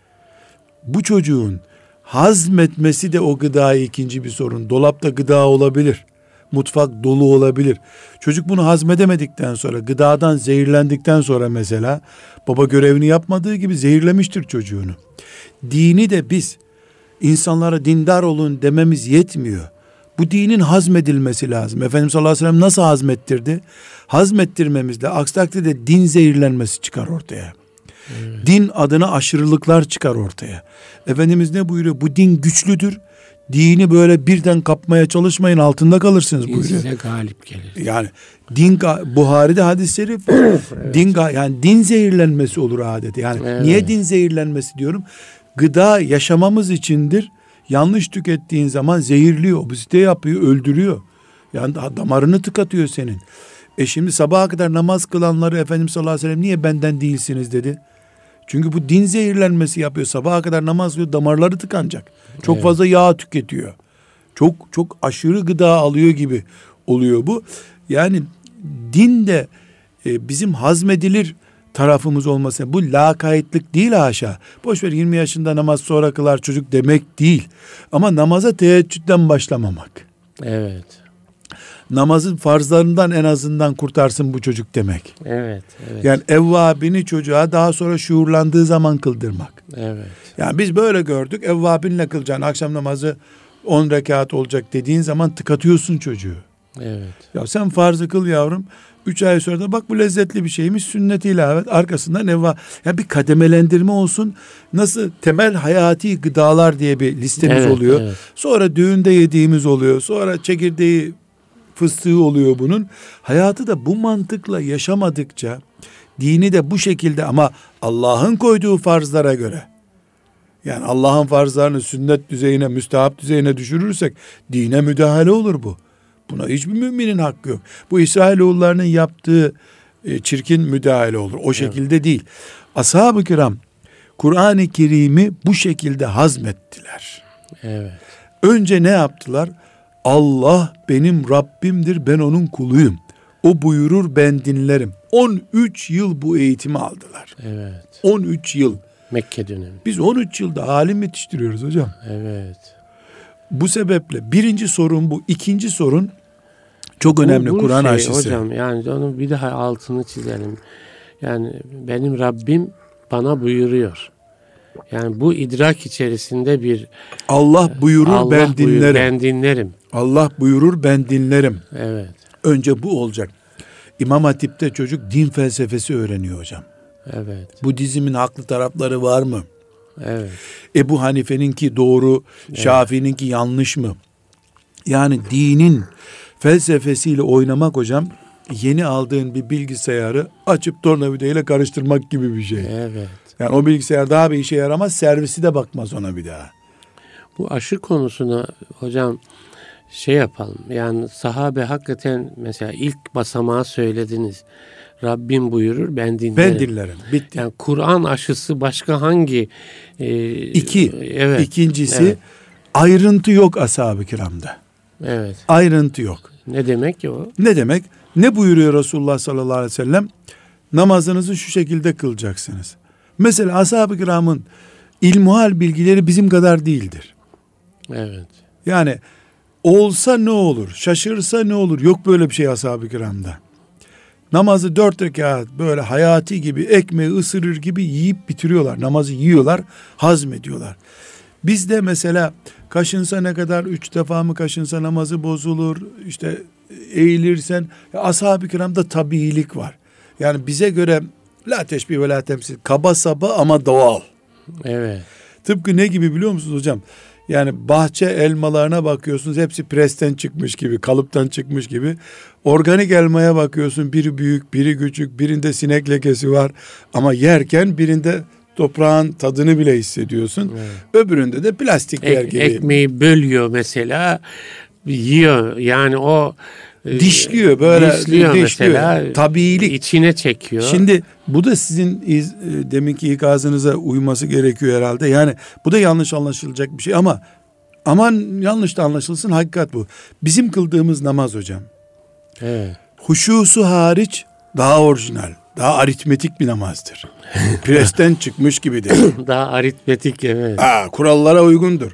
Bu çocuğun hazmetmesi de o gıdayı ikinci bir sorun. Dolapta gıda olabilir. Mutfak dolu olabilir. Çocuk bunu hazmedemedikten sonra, gıdadan zehirlendikten sonra mesela baba görevini yapmadığı gibi zehirlemiştir çocuğunu. Dini de biz insanlara dindar olun dememiz yetmiyor. Bu dinin hazmedilmesi lazım. Efendimiz sallallahu aleyhi ve sellem nasıl hazmettirdi? Hazmettirmemizle, aksi takdirde din zehirlenmesi çıkar ortaya. Evet. Din adına aşırılıklar çıkar ortaya. Efendimiz ne buyuruyor? Bu din güçlüdür. Dini böyle birden kapmaya çalışmayın, altında kalırsınız
Din
buyuruyor.
size galip gelir.
Yani din, Buhari'de hadis-i şerif evet. din yani din zehirlenmesi olur adeti. Yani evet. Niye din zehirlenmesi diyorum? Gıda yaşamamız içindir. Yanlış tükettiğin zaman zehirliyor, obezite yapıyor, öldürüyor. Yani damarını tıkatıyor senin. E şimdi sabaha kadar namaz kılanları Efendimiz sallallahu aleyhi ve sellem niye benden değilsiniz dedi. Çünkü bu din zehirlenmesi yapıyor. Sabaha kadar namaz kılıyor, damarları tıkanacak. Çok evet. fazla yağ tüketiyor. Çok çok aşırı gıda alıyor gibi oluyor bu. Yani din de e, bizim hazmedilir tarafımız olması. Bu lakaytlık değil haşa. Boşver yirmi yaşında namaz sonra kılar çocuk demek değil. Ama namaza teheccüden başlamamak.
Evet.
Namazın farzlarından en azından kurtarsın bu çocuk demek.
Evet, evet.
Yani evvabini çocuğa daha sonra şuurlandığı zaman kıldırmak.
Evet.
Yani biz böyle gördük. Evvabinle kılacaksın. Akşam namazı on rekat olacak dediğin zaman tıkatıyorsun çocuğu.
Evet.
Ya sen farzı kıl yavrum. Üç ay sonra da bak bu lezzetli bir şeymiş, sünnet-i ilavet. Arkasından evva. Ya bir kademelendirme olsun. Nasıl temel hayati gıdalar diye bir listemiz
evet,
oluyor.
Evet.
Sonra düğünde yediğimiz oluyor. Sonra çekirdeği, fıstığı oluyor bunun. Hayatı da bu mantıkla yaşamadıkça, dini de bu şekilde ama Allah'ın koyduğu farzlara göre, yani Allah'ın farzlarını sünnet düzeyine, müstehap düzeyine düşürürsek dine müdahale olur bu. Buna hiçbir müminin hakkı yok. Bu İsrailoğullarının yaptığı e, çirkin müdahale olur. O şekilde evet. değil. Ashab-ı kiram Kur'an-ı Kerim'i bu şekilde hazmettiler.
Evet.
Önce ne yaptılar? Allah benim Rabbimdir, ben onun kuluyum. O buyurur, ben dinlerim. on üç yıl bu eğitimi aldılar.
Evet.
on üç yıl.
Mekke dönemi.
Biz on üç yılda alim yetiştiriyoruz hocam.
Evet.
Bu sebeple birinci sorun bu. İkinci sorun çok önemli, Kur'an
şey,
aşısı.
Hocam yani onun bir daha altını çizelim. Yani benim Rabbim bana buyuruyor. Yani bu idrak içerisinde bir
Allah buyurur
Allah
ben
buyur,
dinlerim.
Ben dinlerim.
Allah buyurur ben dinlerim.
Evet.
Önce bu olacak. İmam Hatip'te çocuk din felsefesi öğreniyor hocam.
Evet.
Bu dizimin haklı tarafları var mı?
Evet.
Ebu Hanife'ninki doğru, evet. Şafii'ninki yanlış mı? Yani dinin felsefesiyle oynamak hocam, yeni aldığın bir bilgisayarı açıp tornavidayla karıştırmak gibi bir şey.
Evet.
Yani o bilgisayar daha bir işe yaramaz, servisi de bakmaz ona bir daha.
Bu aşı konusuna hocam şey yapalım. Yani sahabe hakikaten mesela ilk basamağı söylediniz. Rabbim buyurur ben dinlerim.
Ben dinlerim. Bitti.
Yani Kur'an aşısı başka hangi? E,
İki.
Evet.
İkincisi
evet.
ayrıntı yok ashab-ı kiramda.
Evet.
Ayrıntı yok.
Ne demek ki o?
Ne demek? Ne buyuruyor Resulullah sallallahu aleyhi ve sellem? Namazınızı şu şekilde kılacaksınız. Mesela ashab-ı kiramın ilmuhal bilgileri bizim kadar değildir.
Evet.
Yani olsa ne olur, şaşırsa ne olur, yok böyle bir şey ashab-ı kiramda. Namazı dört rekat böyle hayati gibi, ekmeği ısırır gibi yiyip bitiriyorlar. Namazı yiyorlar, hazmediyorlar. Bizde mesela kaşınsa ne kadar, üç defa mı kaşınsa namazı bozulur, işte eğilirsen, ashab-ı kiramda tabiilik var. Yani bize göre la teşbih ve la temsil, kaba saba ama doğal.
Evet.
Tıpkı ne gibi biliyor musunuz hocam? Yani bahçe elmalarına bakıyorsunuz, hepsi presten çıkmış gibi, kalıptan çıkmış gibi. Organik elmaya bakıyorsun, biri büyük, biri küçük, birinde sinek lekesi var. Ama yerken birinde toprağın tadını bile hissediyorsun. Evet. Öbüründe de plastik yer gibi.
Ekmeği bölüyor mesela, yiyor. Yani o
dişliyor böyle,
dişliyor,
dişliyor.
Mesela,
tabiilik
içine çekiyor.
Şimdi bu da sizin iz, deminki ikazınıza uyması gerekiyor herhalde. Yani bu da yanlış anlaşılacak bir şey ama aman yanlış da anlaşılsın, hakikat bu. Bizim kıldığımız namaz hocam.
Evet.
Huşusu hariç daha orijinal, daha aritmetik bir namazdır. Presten çıkmış gibidir.
Daha aritmetik, evet.
Aa, kurallara uygundur.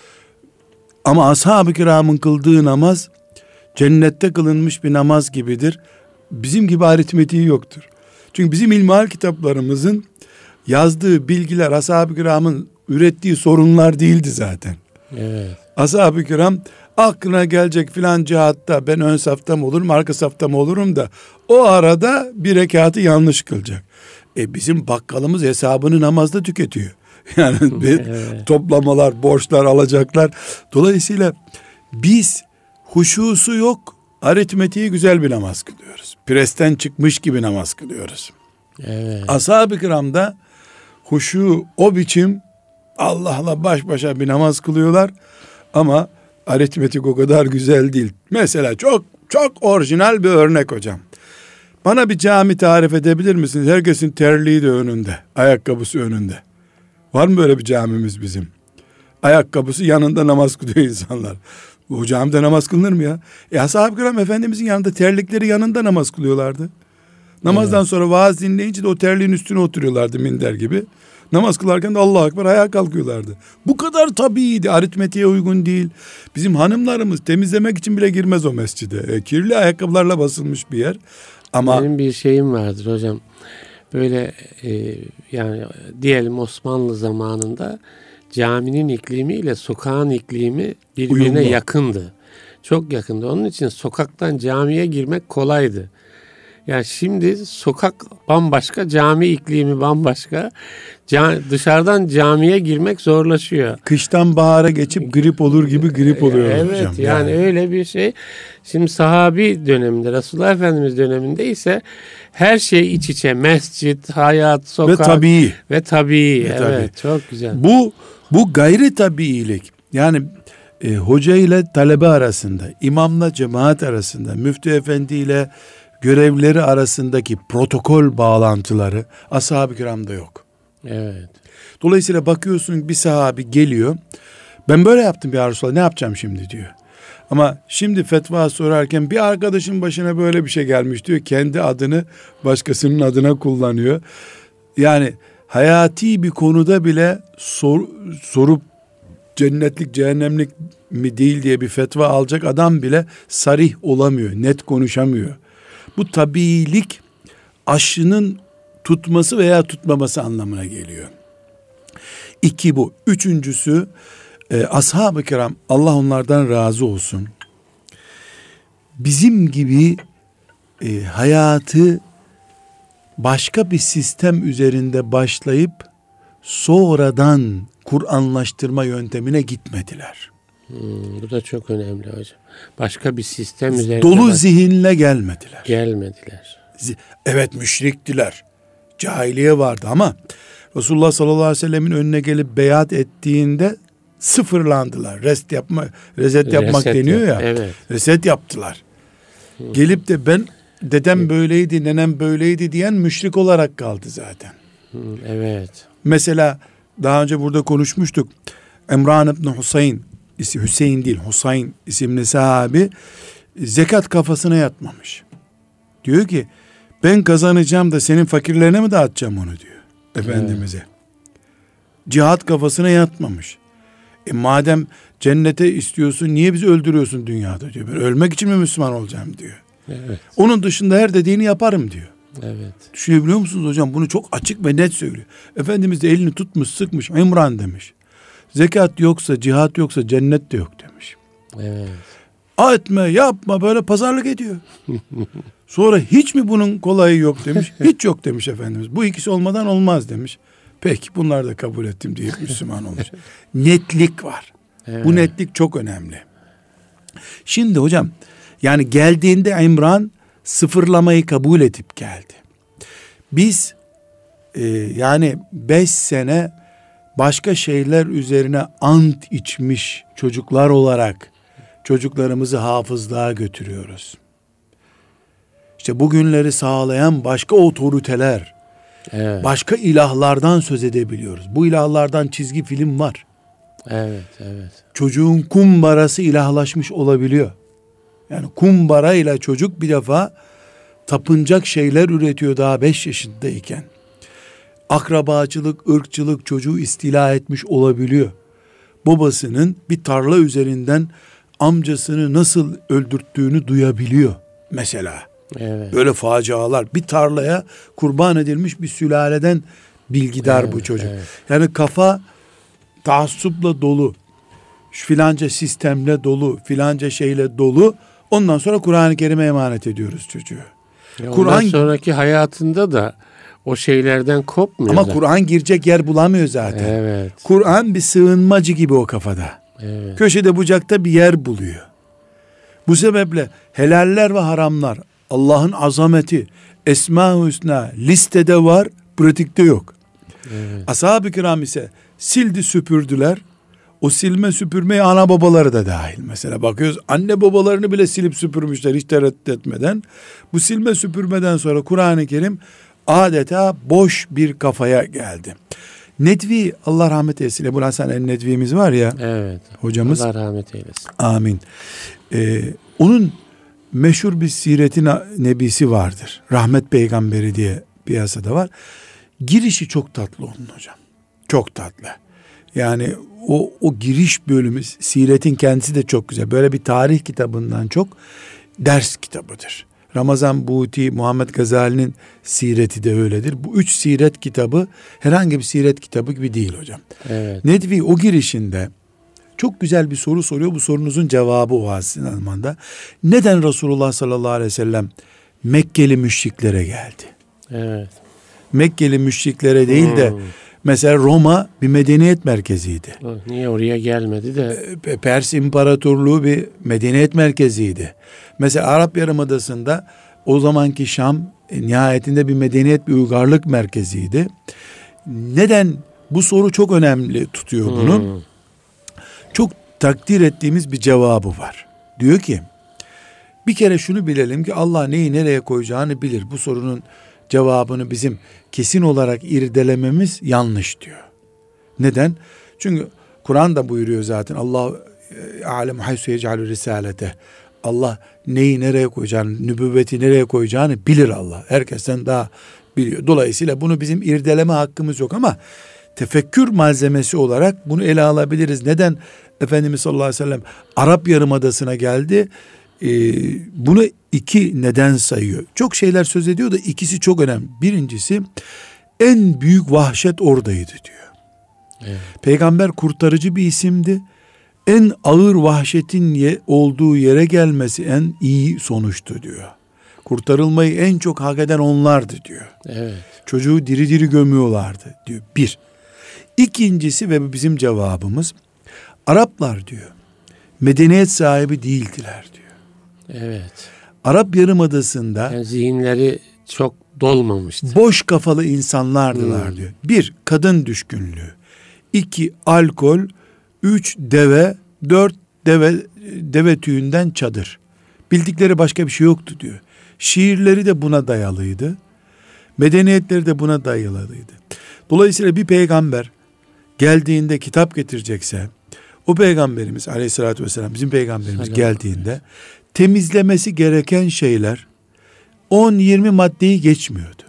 Ama ashab-ı kiramın kıldığı namaz cennette kılınmış bir namaz gibidir. Bizim gibi aritmetiği yoktur. Çünkü bizim ilmihal kitaplarımızın yazdığı bilgiler ashab-ı kiramın ürettiği sorunlar değildi zaten.
Evet.
Ashab-ı kiram aklına gelecek filan cihatta ben ön safta mı olurum, arka safta mı olurum da o arada bir rekatı yanlış kılacak. E bizim bakkalımız hesabını namazda tüketiyor. Yani evet. Toplamalar, borçlar, alacaklar. Dolayısıyla biz huşusu yok, aritmetiği güzel bir namaz kılıyoruz. Presten çıkmış gibi namaz kılıyoruz.
Evet.
Ashab-ı kiramda huşu o biçim, Allah'la baş başa bir namaz kılıyorlar ama aritmetik o kadar güzel değil. Mesela çok çok orijinal bir örnek hocam. Bana bir cami tarif edebilir misiniz? Herkesin terliği de önünde, ayakkabısı önünde. Var mı böyle bir camimiz bizim? Ayakkabısı yanında namaz kılıyor insanlar. Bu camide namaz kılınır mı ya? E ashab-ı kiram Efendimizin yanında terlikleri yanında namaz kılıyorlardı. Namazdan evet. sonra vaaz dinleyince de o terliğin üstüne oturuyorlardı minder gibi. Namaz kılarken de Allahu Ekber ayağa kalkıyorlardı. Bu kadar tabiiydi, aritmetiğe uygun değil. Bizim hanımlarımız temizlemek için bile girmez o mescide. E, kirli ayakkabılarla basılmış bir yer. Ama
benim bir şeyim vardır hocam. Böyle e, yani diyelim Osmanlı zamanında caminin iklimiyle sokağın iklimi birbirine uyumlu, yakındı. Çok yakındı. Onun için sokaktan camiye girmek kolaydı. Yani şimdi sokak bambaşka, cami iklimi bambaşka. Ca- dışarıdan camiye girmek zorlaşıyor.
Kıştan bahara geçip grip olur gibi grip oluyor
evet,
hocam.
Evet yani, yani öyle bir şey. Şimdi sahabi döneminde, Resulullah Efendimiz döneminde ise her şey iç içe. Mescit, hayat, sokak.
Ve tabii.
Ve tabii.
Ve
evet
tabii.
Çok güzel.
Bu, bu gayri tabiilik. Yani e, hoca ile talebe arasında, imamla cemaat arasında, müftü efendi ile görevlileri arasındaki protokol bağlantıları ashab-ı kiramda yok.
Evet.
Dolayısıyla bakıyorsun bir sahabi geliyor. Ben böyle yaptım ya Resulallah, ne yapacağım şimdi diyor. Ama şimdi fetva sorarken bir arkadaşın başına böyle bir şey gelmiş diyor. Kendi adını başkasının adına kullanıyor. Yani hayati bir konuda bile sor, sorup cennetlik cehennemlik mi değil diye bir fetva alacak adam bile sarih olamıyor. Net konuşamıyor. Bu tabiilik aşının tutması veya tutmaması anlamına geliyor. İki bu. Üçüncüsü e, ashab-ı kiram Allah onlardan razı olsun. Bizim gibi e, hayatı başka bir sistem üzerinde başlayıp sonradan Kur'anlaştırma yöntemine gitmediler.
Hmm, bu da çok önemli hocam. Başka bir sistem üzerinde
dolu
baş...
zihinle gelmediler.
Gelmediler.
Evet, müşriktiler. Cahiliye vardı ama Resulullah sallallahu aleyhi ve sellemin önüne gelip beyat ettiğinde sıfırlandılar. Rest yapma, reset yapmak reset deniyor yap, ya.
Evet.
Reset yaptılar. Hı. Gelip de ben dedem Hı. böyleydi, nenem böyleydi diyen müşrik olarak kaldı zaten.
Hı, evet.
Mesela daha önce burada konuşmuştuk. Emran ibn Husayn, Hüseyin değil Husayn isimli sahabi zekat kafasına yatmamış. Diyor ki ben kazanacağım da senin fakirlerine mi dağıtacağım onu diyor Efendimiz'e. Evet. Cihat kafasına yatmamış. E madem cennete istiyorsun niye bizi öldürüyorsun dünyada diyor. Ben ölmek için mi Müslüman olacağım diyor.
Evet.
Onun dışında her dediğini yaparım diyor.
Evet.
Düşünebiliyor musunuz hocam? Bunu çok açık ve net söylüyor. Efendimiz de elini tutmuş sıkmış İmran demiş. Zekat yoksa cihat yoksa cennet de yok demiş.
Evet.
Etme yapma böyle pazarlık ediyor. Sonra hiç mi bunun kolayı yok demiş. Hiç yok demiş Efendimiz. Bu ikisi olmadan olmaz demiş. Peki bunları da kabul ettim diye Müslüman olmuş. Netlik var. Evet. Bu netlik çok önemli. Şimdi hocam yani geldiğinde İmran sıfırlamayı kabul edip geldi. Biz e, yani beş sene başka şeyler üzerine ant içmiş çocuklar olarak çocuklarımızı hafızlığa götürüyoruz. İşte bugünleri sağlayan başka otoriteler, evet. başka ilahlardan söz edebiliyoruz. Bu ilahlardan çizgi film var.
Evet, evet.
Çocuğun kumbarası ilahlaşmış olabiliyor. Yani kumbarayla çocuk bir defa tapınacak şeyler üretiyor daha beş yaşındayken. Akrabacılık, ırkçılık çocuğu istila etmiş olabiliyor. Babasının bir tarla üzerinden amcasını nasıl öldürttüğünü duyabiliyor mesela. Evet. Böyle facialar. Bir tarlaya kurban edilmiş bir sülaleden bilgidar evet, bu çocuk. Evet. Yani kafa taassupla dolu. Şu filanca sistemle dolu, filanca şeyle dolu. Ondan sonra Kur'an-ı Kerim'e emanet ediyoruz çocuğu.
Kur'an sonraki hayatında da o şeylerden kopmuyor.
Ama Kur'an girecek yer bulamıyor zaten.
Evet.
Kur'an bir sığınmacı gibi o kafada.
Evet.
Köşede bucakta bir yer buluyor. Bu sebeple helaller ve haramlar, Allah'ın azameti, Esma-ı Hüsna listede var, pratikte yok.
Evet.
Ashab-ı kiram ise sildi süpürdüler. O silme süpürmeye ana babaları da dahil. Mesela bakıyoruz, anne babalarını bile silip süpürmüşler hiç tereddüt etmeden. Bu silme süpürmeden sonra Kur'an-ı Kerim adeta boş bir kafaya geldi. Nedvi, Allah rahmet eylesin, Ebu Hasan el-Nedvi'miz var ya,
evet,
hocamız.
Allah rahmet eylesin.
Amin. Ee, onun meşhur bir Siret-i Nebisi vardır. Rahmet Peygamberi diye piyasada var. Girişi çok tatlı onun hocam. Çok tatlı. Yani o o giriş bölümü, siretin kendisi de çok güzel. Böyle bir tarih kitabından çok ders kitabıdır. Ramazan Buti, Muhammed Gazali'nin sireti de öyledir. Bu üç siret kitabı herhangi bir siret kitabı gibi değil hocam.
Evet.
Nedvi o girişinde çok güzel bir soru soruyor. Bu sorunuzun cevabı o aslında. Neden Resulullah sallallahu aleyhi ve sellem Mekkeli müşriklere geldi?
Evet.
Mekkeli müşriklere değil de hmm. mesela Roma bir medeniyet merkeziydi.
Niye oraya gelmedi de?
Pers İmparatorluğu bir medeniyet merkeziydi. Mesela Arap Yarımadası'nda o zamanki Şam nihayetinde bir medeniyet, bir uygarlık merkeziydi. Neden? Bu soru çok önemli tutuyor bunu. Hmm. Çok takdir ettiğimiz bir cevabı var. Diyor ki, bir kere şunu bilelim ki Allah neyi nereye koyacağını bilir. Bu sorunun cevabını bizim kesin olarak irdelememiz yanlış diyor. Neden? Çünkü Kur'an da buyuruyor zaten. Allah alem haysu yec'alü risalete. Allah neyi nereye koyacağını, nübüvveti nereye koyacağını bilir Allah. Herkesten daha biliyor. Dolayısıyla bunu bizim irdeleme hakkımız yok ama tefekkür malzemesi olarak bunu ele alabiliriz. Neden Efendimiz sallallahu aleyhi ve sellem Arap Yarımadası'na geldi? Ee, bunu iki neden sayıyor. Çok şeyler söz ediyor da ikisi çok önemli. Birincisi, en büyük vahşet oradaydı diyor. Evet. Peygamber kurtarıcı bir isimdi. En ağır vahşetin ye, olduğu yere gelmesi en iyi sonuçtu diyor. Kurtarılmayı en çok hak eden onlardı diyor. Evet. Çocuğu diri diri gömüyorlardı diyor. Bir. İkincisi ve bizim cevabımız, Araplar diyor medeniyet sahibi değildiler diyor.
Evet.
Arap Yarımadası'nda
yani zihinleri çok dolmamıştı.
Boş kafalı insanlardılar hmm. diyor. Bir, kadın düşkünlüğü. İki, alkol. Üç, deve. Dört, deve, deve tüyünden çadır. Bildikleri başka bir şey yoktu diyor. Şiirleri de buna dayalıydı. Medeniyetleri de buna dayalıydı. Dolayısıyla bir peygamber geldiğinde kitap getirecekse, o peygamberimiz aleyhissalatü vesselam, bizim peygamberimiz Selam. geldiğinde temizlemesi gereken şeyler on yirmi maddeyi geçmiyordu.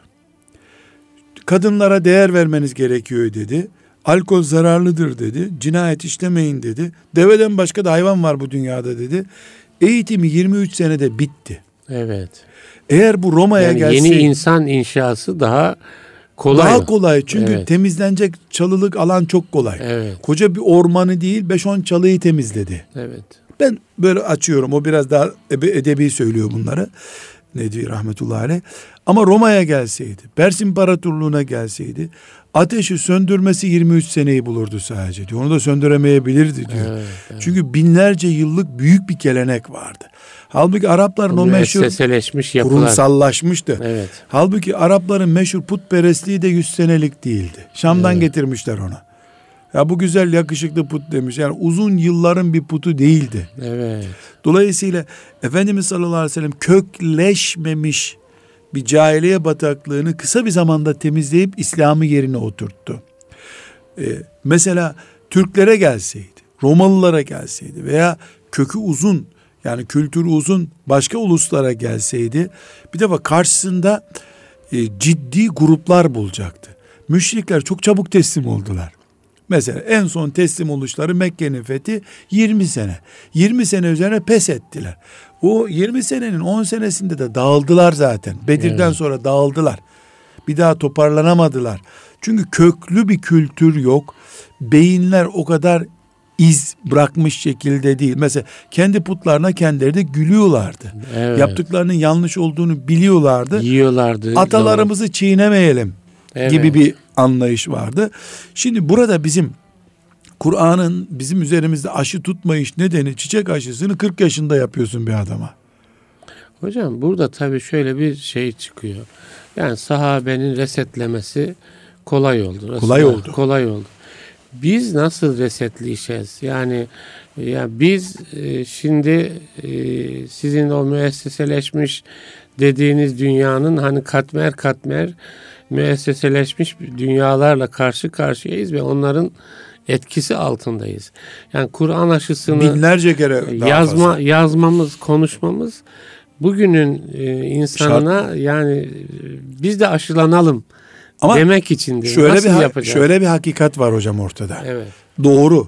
Kadınlara değer vermeniz gerekiyor dedi. Alkol zararlıdır dedi. Cinayet işlemeyin dedi. Deveden başka da hayvan var bu dünyada dedi. Eğitimi yirmi üç senede bitti.
Evet.
Eğer bu Roma'ya
yani
gelse...
Yeni insan inşası daha kolay.
Daha kolay çünkü
evet.
temizlenecek çalılık alan çok kolay.
Evet.
Koca bir ormanı değil beş on çalıyı temizledi.
Evet.
Ben böyle açıyorum. O biraz daha edebi söylüyor bunları. Nedvi rahmetullahi aleyh. Ama Roma'ya gelseydi, Pers İmparatorluğu'na gelseydi, ateşi söndürmesi yirmi üç seneyi bulurdu sadece diyor. Onu da söndüremeyebilirdi diyor. Evet, evet. Çünkü binlerce yıllık büyük bir gelenek vardı. Halbuki Arapların o meşhur kurumsallaşmıştı. Evet. Halbuki Arapların meşhur putperestliği de yüz senelik değildi. Şam'dan evet. getirmişler onu. Ya bu güzel yakışıklı put demiş. Yani uzun yılların bir putu değildi. Evet. Dolayısıyla Efendimiz sallallahu aleyhi ve sellem kökleşmemiş bir cahiliye bataklığını kısa bir zamanda temizleyip İslam'ı yerine oturttu. Ee, mesela Türklere gelseydi, Romalılara gelseydi veya kökü uzun, yani kültürü uzun başka uluslara gelseydi, bir defa karşısında e, ciddi gruplar bulacaktı. Müşrikler çok çabuk teslim oldular. Mesela en son teslim oluşları Mekke'nin fethi yirmi sene. yirmi sene üzerine pes ettiler. O yirmi senenin on senesinde de dağıldılar zaten. Bedir'den evet. sonra dağıldılar. Bir daha toparlanamadılar. Çünkü köklü bir kültür yok. Beyinler o kadar iz bırakmış şekilde değil. Mesela kendi putlarına kendileri de gülüyorlardı. Evet. Yaptıklarının yanlış olduğunu biliyorlardı.
Yiyorlardı.
Atalarımızı doğru. çiğnemeyelim evet. gibi bir anlayış vardı. Şimdi burada bizim Kur'an'ın bizim üzerimizde aşı tutmayış nedeni, çiçek aşısını kırk yaşında yapıyorsun bir adama.
Hocam burada tabii şöyle bir şey çıkıyor. Yani sahabenin resetlemesi kolay oldu.
Kolay oldu.
Kolay oldu. biz nasıl resetleyeceğiz? Yani ya biz e, şimdi e, sizin o müesseseleşmiş dediğiniz dünyanın hani katmer katmer müesseseleşmiş dünyalarla karşı karşıyayız ve onların etkisi altındayız. Yani Kur'an aşısını
binlerce kere daha
yazma
fazla.
yazmamız, konuşmamız bugünün e, insanına Şart. yani e, biz de aşılanalım ama demek içindir.
Şöyle
Nasıl
bir
yapacağız?
şöyle bir hakikat var hocam ortada.
Evet.
Doğru.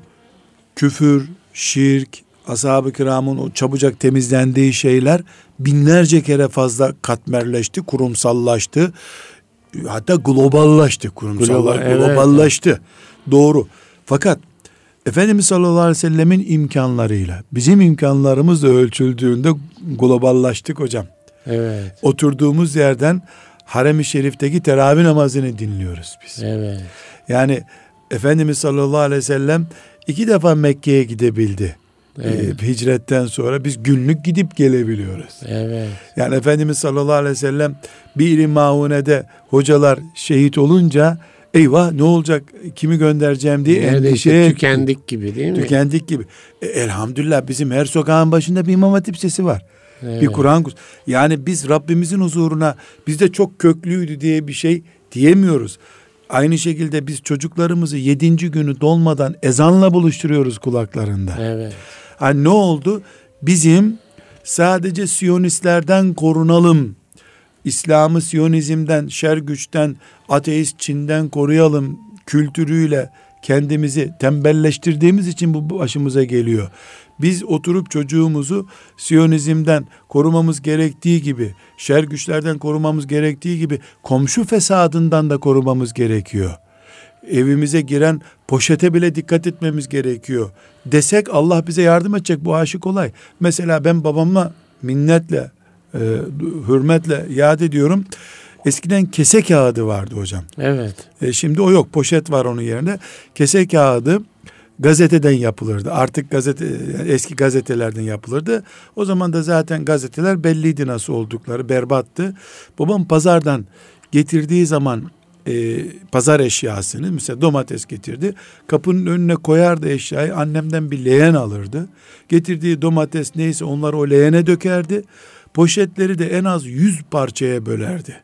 Küfür, şirk, ashab-ı kiramın o çabucak temizlendiği şeyler binlerce kere fazla katmerleşti, kurumsallaştı. Hatta globallaştı, kurumsallar Global, globallaştı. Evet. Doğru. Fakat Efendimiz sallallahu aleyhi ve sellemin imkanlarıyla bizim imkanlarımız da ölçüldüğünde globallaştık hocam.
Evet.
Oturduğumuz yerden Harem-i Şerif'teki teravih namazını dinliyoruz biz.
Evet.
Yani Efendimiz sallallahu aleyhi ve sellem iki defa Mekke'ye gidebildi. Evet. Ee, hicretten sonra biz günlük gidip gelebiliyoruz.
Evet.
Yani Efendimiz sallallahu aleyhi ve sellem Bir-i Maune'de hocalar şehit olunca eyvah ne olacak, kimi göndereceğim diye endişe
tükendik gibi değil mi?
Tükendik gibi. E, elhamdülillah bizim her sokağın başında bir İmam Hatip Lisesi var.
Evet.
Bir Kur'an kursu. Yani biz Rabbimizin huzuruna bizde çok köklüydü diye bir şey diyemiyoruz. Aynı şekilde biz çocuklarımızı yedinci günü dolmadan ezanla buluşturuyoruz kulaklarında.
Evet.
Hani ne oldu? Bizim sadece Siyonistlerden korunalım, İslam'ı Siyonizmden, şer güçten, ateist Çin'den koruyalım kültürüyle kendimizi tembelleştirdiğimiz için bu başımıza geliyor. Biz oturup çocuğumuzu Siyonizmden korumamız gerektiği gibi, şer güçlerden korumamız gerektiği gibi komşu fesadından da korumamız gerekiyor. Evimize giren poşete bile dikkat etmemiz gerekiyor desek Allah bize yardım edecek, bu aşık olay. Mesela ben babama minnetle, e, hürmetle yad ediyorum. Eskiden kese kağıdı vardı hocam.
Evet.
E, şimdi o yok, poşet var onun yerine. Kese kağıdı gazeteden yapılırdı. Artık gazete, eski gazetelerden yapılırdı. O zaman da zaten gazeteler belliydi nasıl oldukları, berbattı. Babam pazardan getirdiği zaman e, pazar eşyasını, mesela domates getirdi. Kapının önüne koyardı eşyayı. Annemden bir leğen alırdı. Getirdiği domates neyse onları o leğene dökerdi. Poşetleri de en az yüz parçaya bölerdi.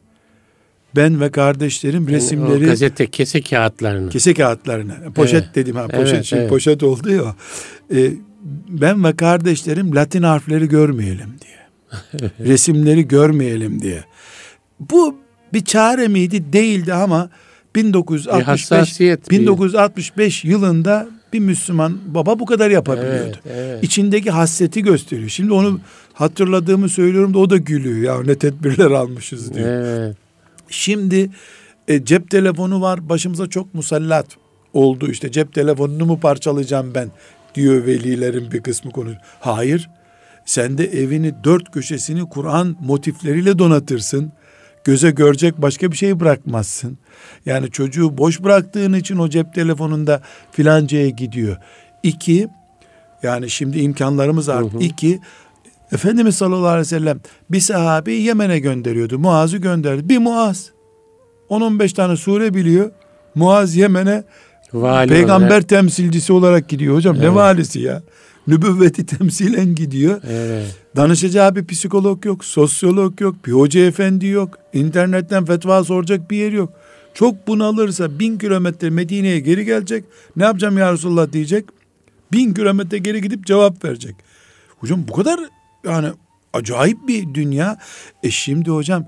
Ben ve kardeşlerim yani resimleri...
O gazete kese kağıtlarını.
Kese kağıtlarını. Poşet evet. dedim ha. Poşet,
evet,
şimdi
evet.
poşet oldu ya. Ee, ben ve kardeşlerim Latin harfleri görmeyelim diye. Resimleri görmeyelim diye. Bu bir çare miydi? Değildi ama bin dokuz yüz altmış beş, bin dokuz yüz altmış beş yılında bir Müslüman baba bu kadar yapabiliyordu.
Evet, evet.
İçindeki hasreti gösteriyor. Şimdi onu hatırladığımı söylüyorum da o da gülüyor. Ya ne tedbirler almışız diyor.
Evet.
Şimdi e, cep telefonu var, başımıza çok musallat oldu, işte cep telefonunu mu parçalayacağım ben diyor velilerin bir kısmı konu. Hayır, sen de evini dört köşesini Kur'an motifleriyle donatırsın, göze görecek başka bir şey bırakmazsın. Yani çocuğu boş bıraktığın için o cep telefonunda filancaya gidiyor. İki, yani şimdi imkanlarımız arttı. Hı hı. İki, Efendimiz sallallahu aleyhi ve sellem bir sahabeyi Yemen'e gönderiyordu. Muaz'ı gönderdi. Bir Muaz. on on beş tane sure biliyor. Muaz Yemen'e Vali peygamber olarak temsilcisi olarak gidiyor. Hocam evet. Ne valisi ya? Nübüvveti temsilen gidiyor.
Evet.
Danışacağı bir psikolog yok, sosyolog yok, bir hoca efendi yok. İnternetten fetva soracak bir yer yok. Çok bunalırsa bin kilometre Medine'ye geri gelecek. Ne yapacağım ya Resulullah diyecek. Bin kilometre geri gidip cevap verecek. Hocam bu kadar yani acayip bir dünya. E şimdi hocam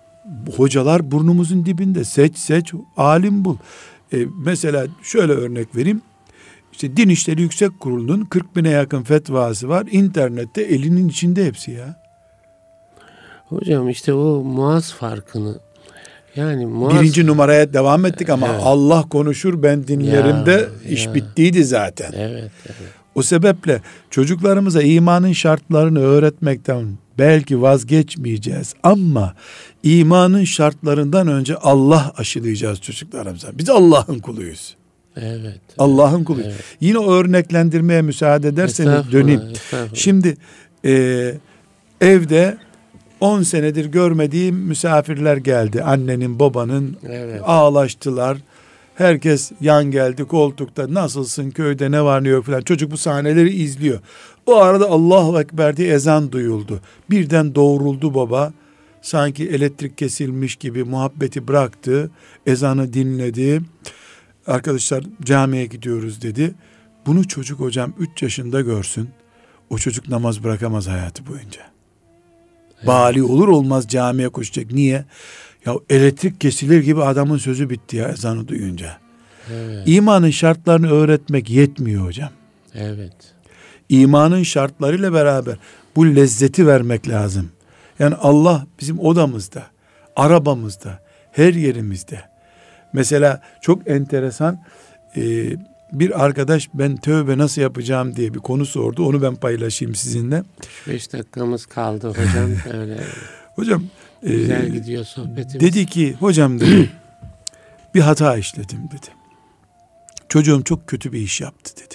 hocalar burnumuzun dibinde, seç seç alim bul. E mesela şöyle örnek vereyim. İşte Din İşleri Yüksek Kurulu'nun kırk bine yakın fetvası var. İnternette elinin içinde hepsi ya.
Hocam işte o Muaz farkını yani Muaz...
Birinci numaraya devam ettik ama evet. Allah konuşur ben dinlerimde ya, iş
ya.
bittiydi zaten.
Evet, evet.
O sebeple çocuklarımıza imanın şartlarını öğretmekten belki vazgeçmeyeceğiz ama imanın şartlarından önce Allah aşılayacağız çocuklarımıza. Biz Allah'ın kuluyuz.
Evet.
Allah'ın kuluyuz. Evet. Yine o örneklendirmeye müsaade ederseniz döneyim. Şimdi e, evde on senedir görmediğim misafirler geldi. Annenin, babanın, evet. Ağlaştılar. Herkes yan geldi koltukta, nasılsın, köyde ne var ne yok falan. Çocuk bu sahneleri izliyor. O arada Allahu Ekber diye ezan duyuldu. Birden doğruldu baba. Sanki elektrik kesilmiş gibi muhabbeti bıraktı. Ezanı dinledi. Arkadaşlar camiye gidiyoruz dedi. Bunu çocuk hocam üç yaşında görsün. O çocuk namaz bırakamaz hayatı boyunca. Evet. Bali olur olmaz camiye koşacak. Niye? Ya elektrik kesilir gibi adamın sözü bitti ya ezanı duyunca. Evet. İmanın şartlarını öğretmek yetmiyor hocam.
Evet.
İmanın şartlarıyla beraber bu lezzeti vermek lazım. Yani Allah bizim odamızda, arabamızda, her yerimizde. Mesela çok enteresan e, bir arkadaş ben tövbe nasıl yapacağım diye bir konu sordu. Onu ben paylaşayım sizinle.
Beş dakikamız kaldı hocam. Öyle.
Hocam
güzel
e,
gidiyor sohbetimiz.
Dedi ki hocam dedi bir hata işledim dedi. Çocuğum çok kötü bir iş yaptı dedi.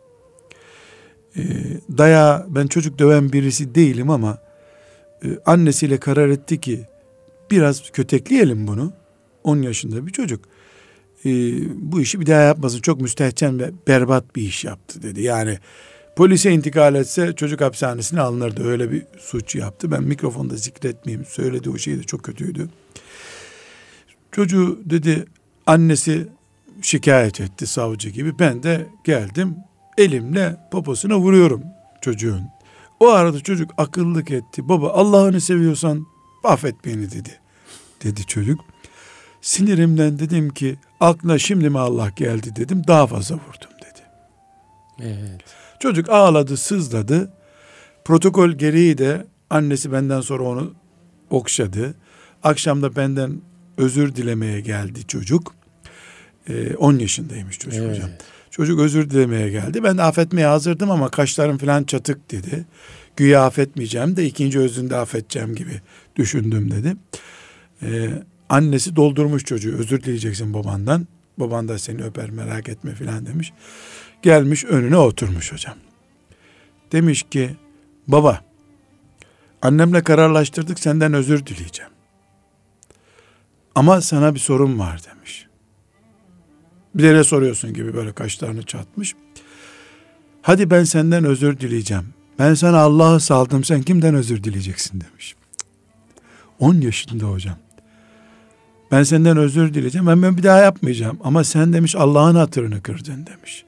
E, dayağı ben çocuk döven birisi değilim ama e, annesiyle karar etti ki biraz kötekleyelim bunu. on yaşında bir çocuk. E, bu işi bir daha yapmasın. Çok müstehcen ve berbat bir iş yaptı dedi. Yani polise intikal etse çocuk hapishanesine alınırdı. Öyle bir suç yaptı. Ben mikrofonda zikretmeyeyim. Söylediği o şey de çok kötüydü. Çocuğu dedi annesi şikayet etti savcı gibi. Ben de geldim elimle poposuna vuruyorum çocuğun. O arada çocuk akıllık etti. Baba Allah'ını seviyorsan affet beni dedi. Dedi çocuk. Sinirimden dedim ki aklına şimdi mi Allah geldi dedim. Daha fazla vurdum dedi.
Evet.
Çocuk ağladı, sızladı. Protokol gereği de annesi benden sonra onu okşadı. Akşam da benden özür dilemeye geldi çocuk. Ee, on yaşındaymış çocuk evet. hocam. Çocuk özür dilemeye geldi. Ben de affetmeye hazırdım ama kaşlarım falan çatık dedi. Güya affetmeyeceğim de ikinci özründe affedeceğim gibi düşündüm dedi. Ee, annesi doldurmuş çocuğu. Özür dileyeceksin babandan. Baban da seni öper merak etme falan demiş. Gelmiş önüne oturmuş hocam. Demiş ki baba annemle kararlaştırdık senden özür dileyeceğim. Ama sana bir sorum var demiş. Bir de ne soruyorsun gibi böyle kaşlarını çatmış. Hadi ben senden özür dileyeceğim. Ben sana Allah'ı saldım sen kimden özür dileyeceksin demiş. on yaşında hocam. Ben senden özür dileyeceğim. Ben, ben bir daha yapmayacağım. Ama sen demiş Allah'ın hatırını kırdın demiş.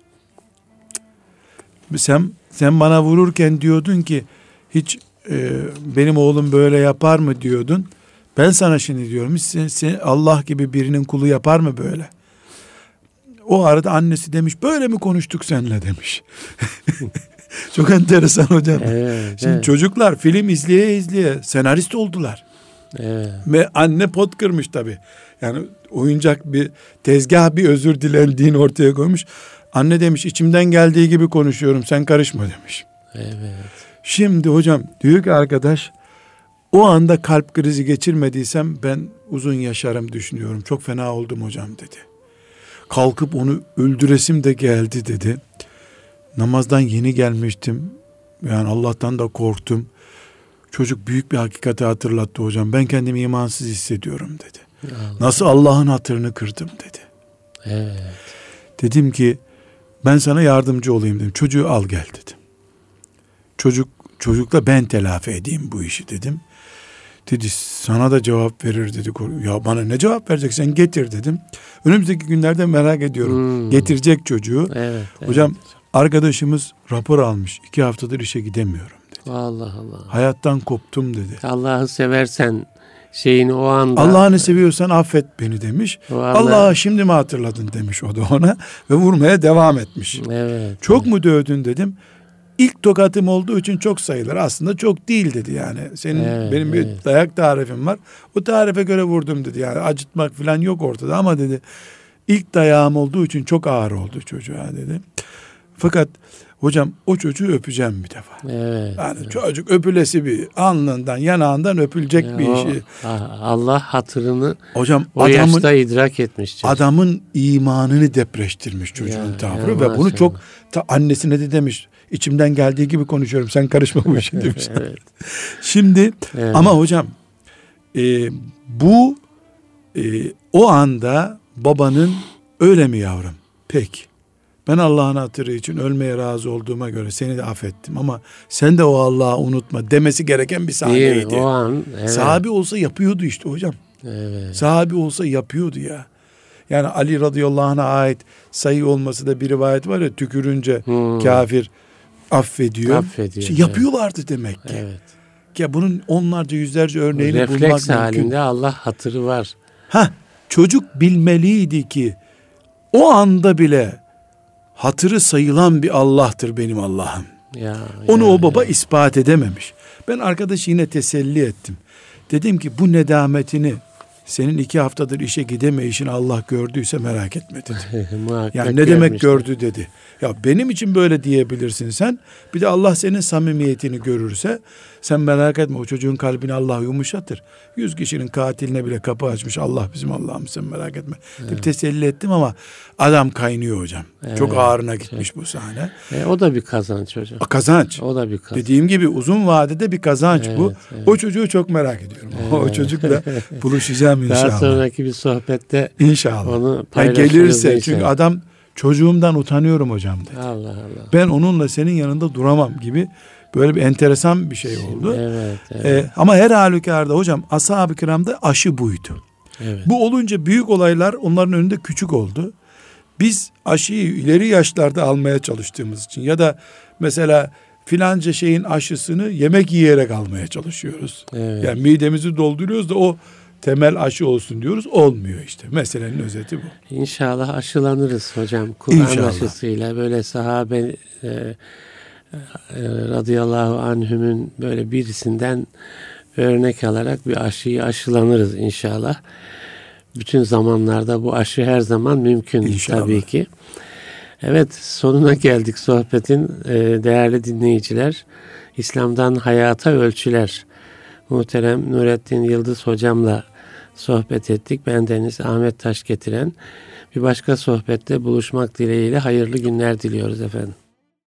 Sen, sen bana vururken diyordun ki hiç e, benim oğlum böyle yapar mı diyordun. Ben sana şimdi diyorum sen, sen Allah gibi birinin kulu yapar mı böyle? O arada annesi demiş böyle mi konuştuk seninle demiş. Çok enteresan hocam.
Evet,
şimdi
evet.
Çocuklar film izleye izleye senarist oldular.
Evet.
Ve anne pot kırmış tabii. Yani oyuncak bir tezgah bir özür dilendiğini ortaya koymuş. Anne demiş içimden geldiği gibi konuşuyorum sen karışma demiş.
Evet.
Şimdi hocam diyor ki arkadaş o anda kalp krizi geçirmediysem ben uzun yaşarım düşünüyorum. Çok fena oldum hocam dedi. Kalkıp onu öldüresim de geldi dedi. Namazdan yeni gelmiştim. Yani Allah'tan da korktum. Çocuk büyük bir hakikati hatırlattı hocam. Ben kendimi imansız hissediyorum dedi. Allah. Nasıl Allah'ın hatırını kırdım dedi.
Evet.
Dedim ki ben sana yardımcı olayım dedim. Çocuğu al gel dedim. Çocuk çocukla ben telafi edeyim bu işi dedim. Dedi sana da cevap verir dedi. Ya bana ne cevap verecek sen getir dedim. Önümüzdeki günlerde merak ediyorum. Hmm. Getirecek çocuğu. Evet, hocam evet. Arkadaşımız rapor almış. İki haftadır işe gidemiyorum dedi.
Allah Allah.
Hayattan koptum dedi.
Allah'ı seversen şeyini o anda.
Allah'ını seviyorsan affet beni demiş. Allah'a şimdi mi hatırladın demiş o da ona. Ve vurmaya devam etmiş.
Evet.
Çok
evet.
mu dövdün dedim. İlk tokatım olduğu için çok sayılır. Aslında çok değil dedi yani. Senin evet, benim bir evet. dayak tarifim var. O tarife göre vurdum dedi. Yani acıtmak falan yok ortada ama dedi. İlk dayağım olduğu için çok ağır oldu çocuğa dedi. Fakat hocam o çocuğu öpeceğim bir defa.
Evet.
Yani
evet.
çocuk öpülesi bir alnından yanağından öpülecek ya bir
o,
işi.
Allah hatırını
hocam,
o adamın, yaşta idrak etmiş. Çocuk.
Adamın imanını depreştirmiş çocuğun ya, tavrı ya, ve bunu çok ta, annesine de demiş. İçimden geldiği gibi konuşuyorum. Sen karışma bu işe demiş. Evet. Şimdi evet. Ama hocam e, bu e, o anda babanın Öyle mi yavrum? Peki. Ben Allah'ın hatırı için ölmeye razı olduğuma göre seni de affettim ama sen de o Allah'ı unutma demesi gereken bir sahneydi.
O an, evet.
Sahabi olsa yapıyordu işte hocam.
Evet.
Sahabi olsa yapıyordu ya. Yani Ali radıyallahu anh'a ait sahih olması da bir rivayet var ya, tükürünce hmm. kafir affediyor.
Affediyor.
İşte yapıyorlardı evet. demek ki.
Evet.
Ya bunun onlarca yüzlerce örneğini
refleks
bulmak mümkün.
Refleks halinde Allah hatırı var.
Hah, çocuk bilmeliydi ki o anda bile hatırı sayılan bir Allah'tır benim Allah'ım.
Ya,
Onu
ya,
o baba
ya.
ispat edememiş. Ben arkadaşı yine teselli ettim. Dedim ki bu nedametini, senin iki haftadır işe gidemeyişini Allah gördüyse merak etme dedi. Yani ne demek gördü dedi. Ya benim için böyle diyebilirsin sen. Bir de Allah senin samimiyetini görürse sen merak etme, o çocuğun kalbini Allah yumuşatır. Yüz kişinin katiline bile kapı açmış Allah bizim Allah'ım, sen merak etme. Evet. Teselli ettim ama adam kaynıyor hocam. Evet, çok ağrına gitmiş evet. bu sahne.
E, o da bir kazanç hocam.
A, kazanç.
O da bir kazanç.
Dediğim gibi uzun vadede bir kazanç evet, bu. Evet. O çocuğu çok merak ediyorum. Evet. O çocukla buluşacağım inşallah.
Daha sonraki bir sohbette
İnşallah.
onu paylaşırız.
Gelirse inşallah. Çünkü adam çocuğumdan utanıyorum hocam dedi.
Allah Allah.
Ben onunla senin yanında duramam gibi böyle bir enteresan bir şey oldu.
Evet, evet.
Ee, ama her halükarda hocam ashab-ı kiramda aşı buydu.
Evet.
Bu olunca büyük olaylar onların önünde küçük oldu. Biz aşıyı ileri yaşlarda almaya çalıştığımız için ya da mesela filanca şeyin aşısını yemek yiyerek almaya çalışıyoruz. Evet. Yani midemizi dolduruyoruz da o temel aşı olsun diyoruz. Olmuyor işte. Meselenin özeti bu.
İnşallah aşılanırız hocam. Kur'an aşısıyla böyle sahabe e, e, radıyallahu anhümün böyle birisinden örnek alarak bir aşıyı aşılanırız inşallah. Bütün zamanlarda bu aşı her zaman mümkün inşallah. Tabii ki. Evet, sonuna geldik sohbetin. E, değerli dinleyiciler, İslam'dan Hayata Ölçüler, muhterem Nurettin Yıldız hocamla sohbet ettik. Bendeniz Ahmet Taşgetiren. Bir başka sohbette buluşmak dileğiyle hayırlı günler diliyoruz efendim.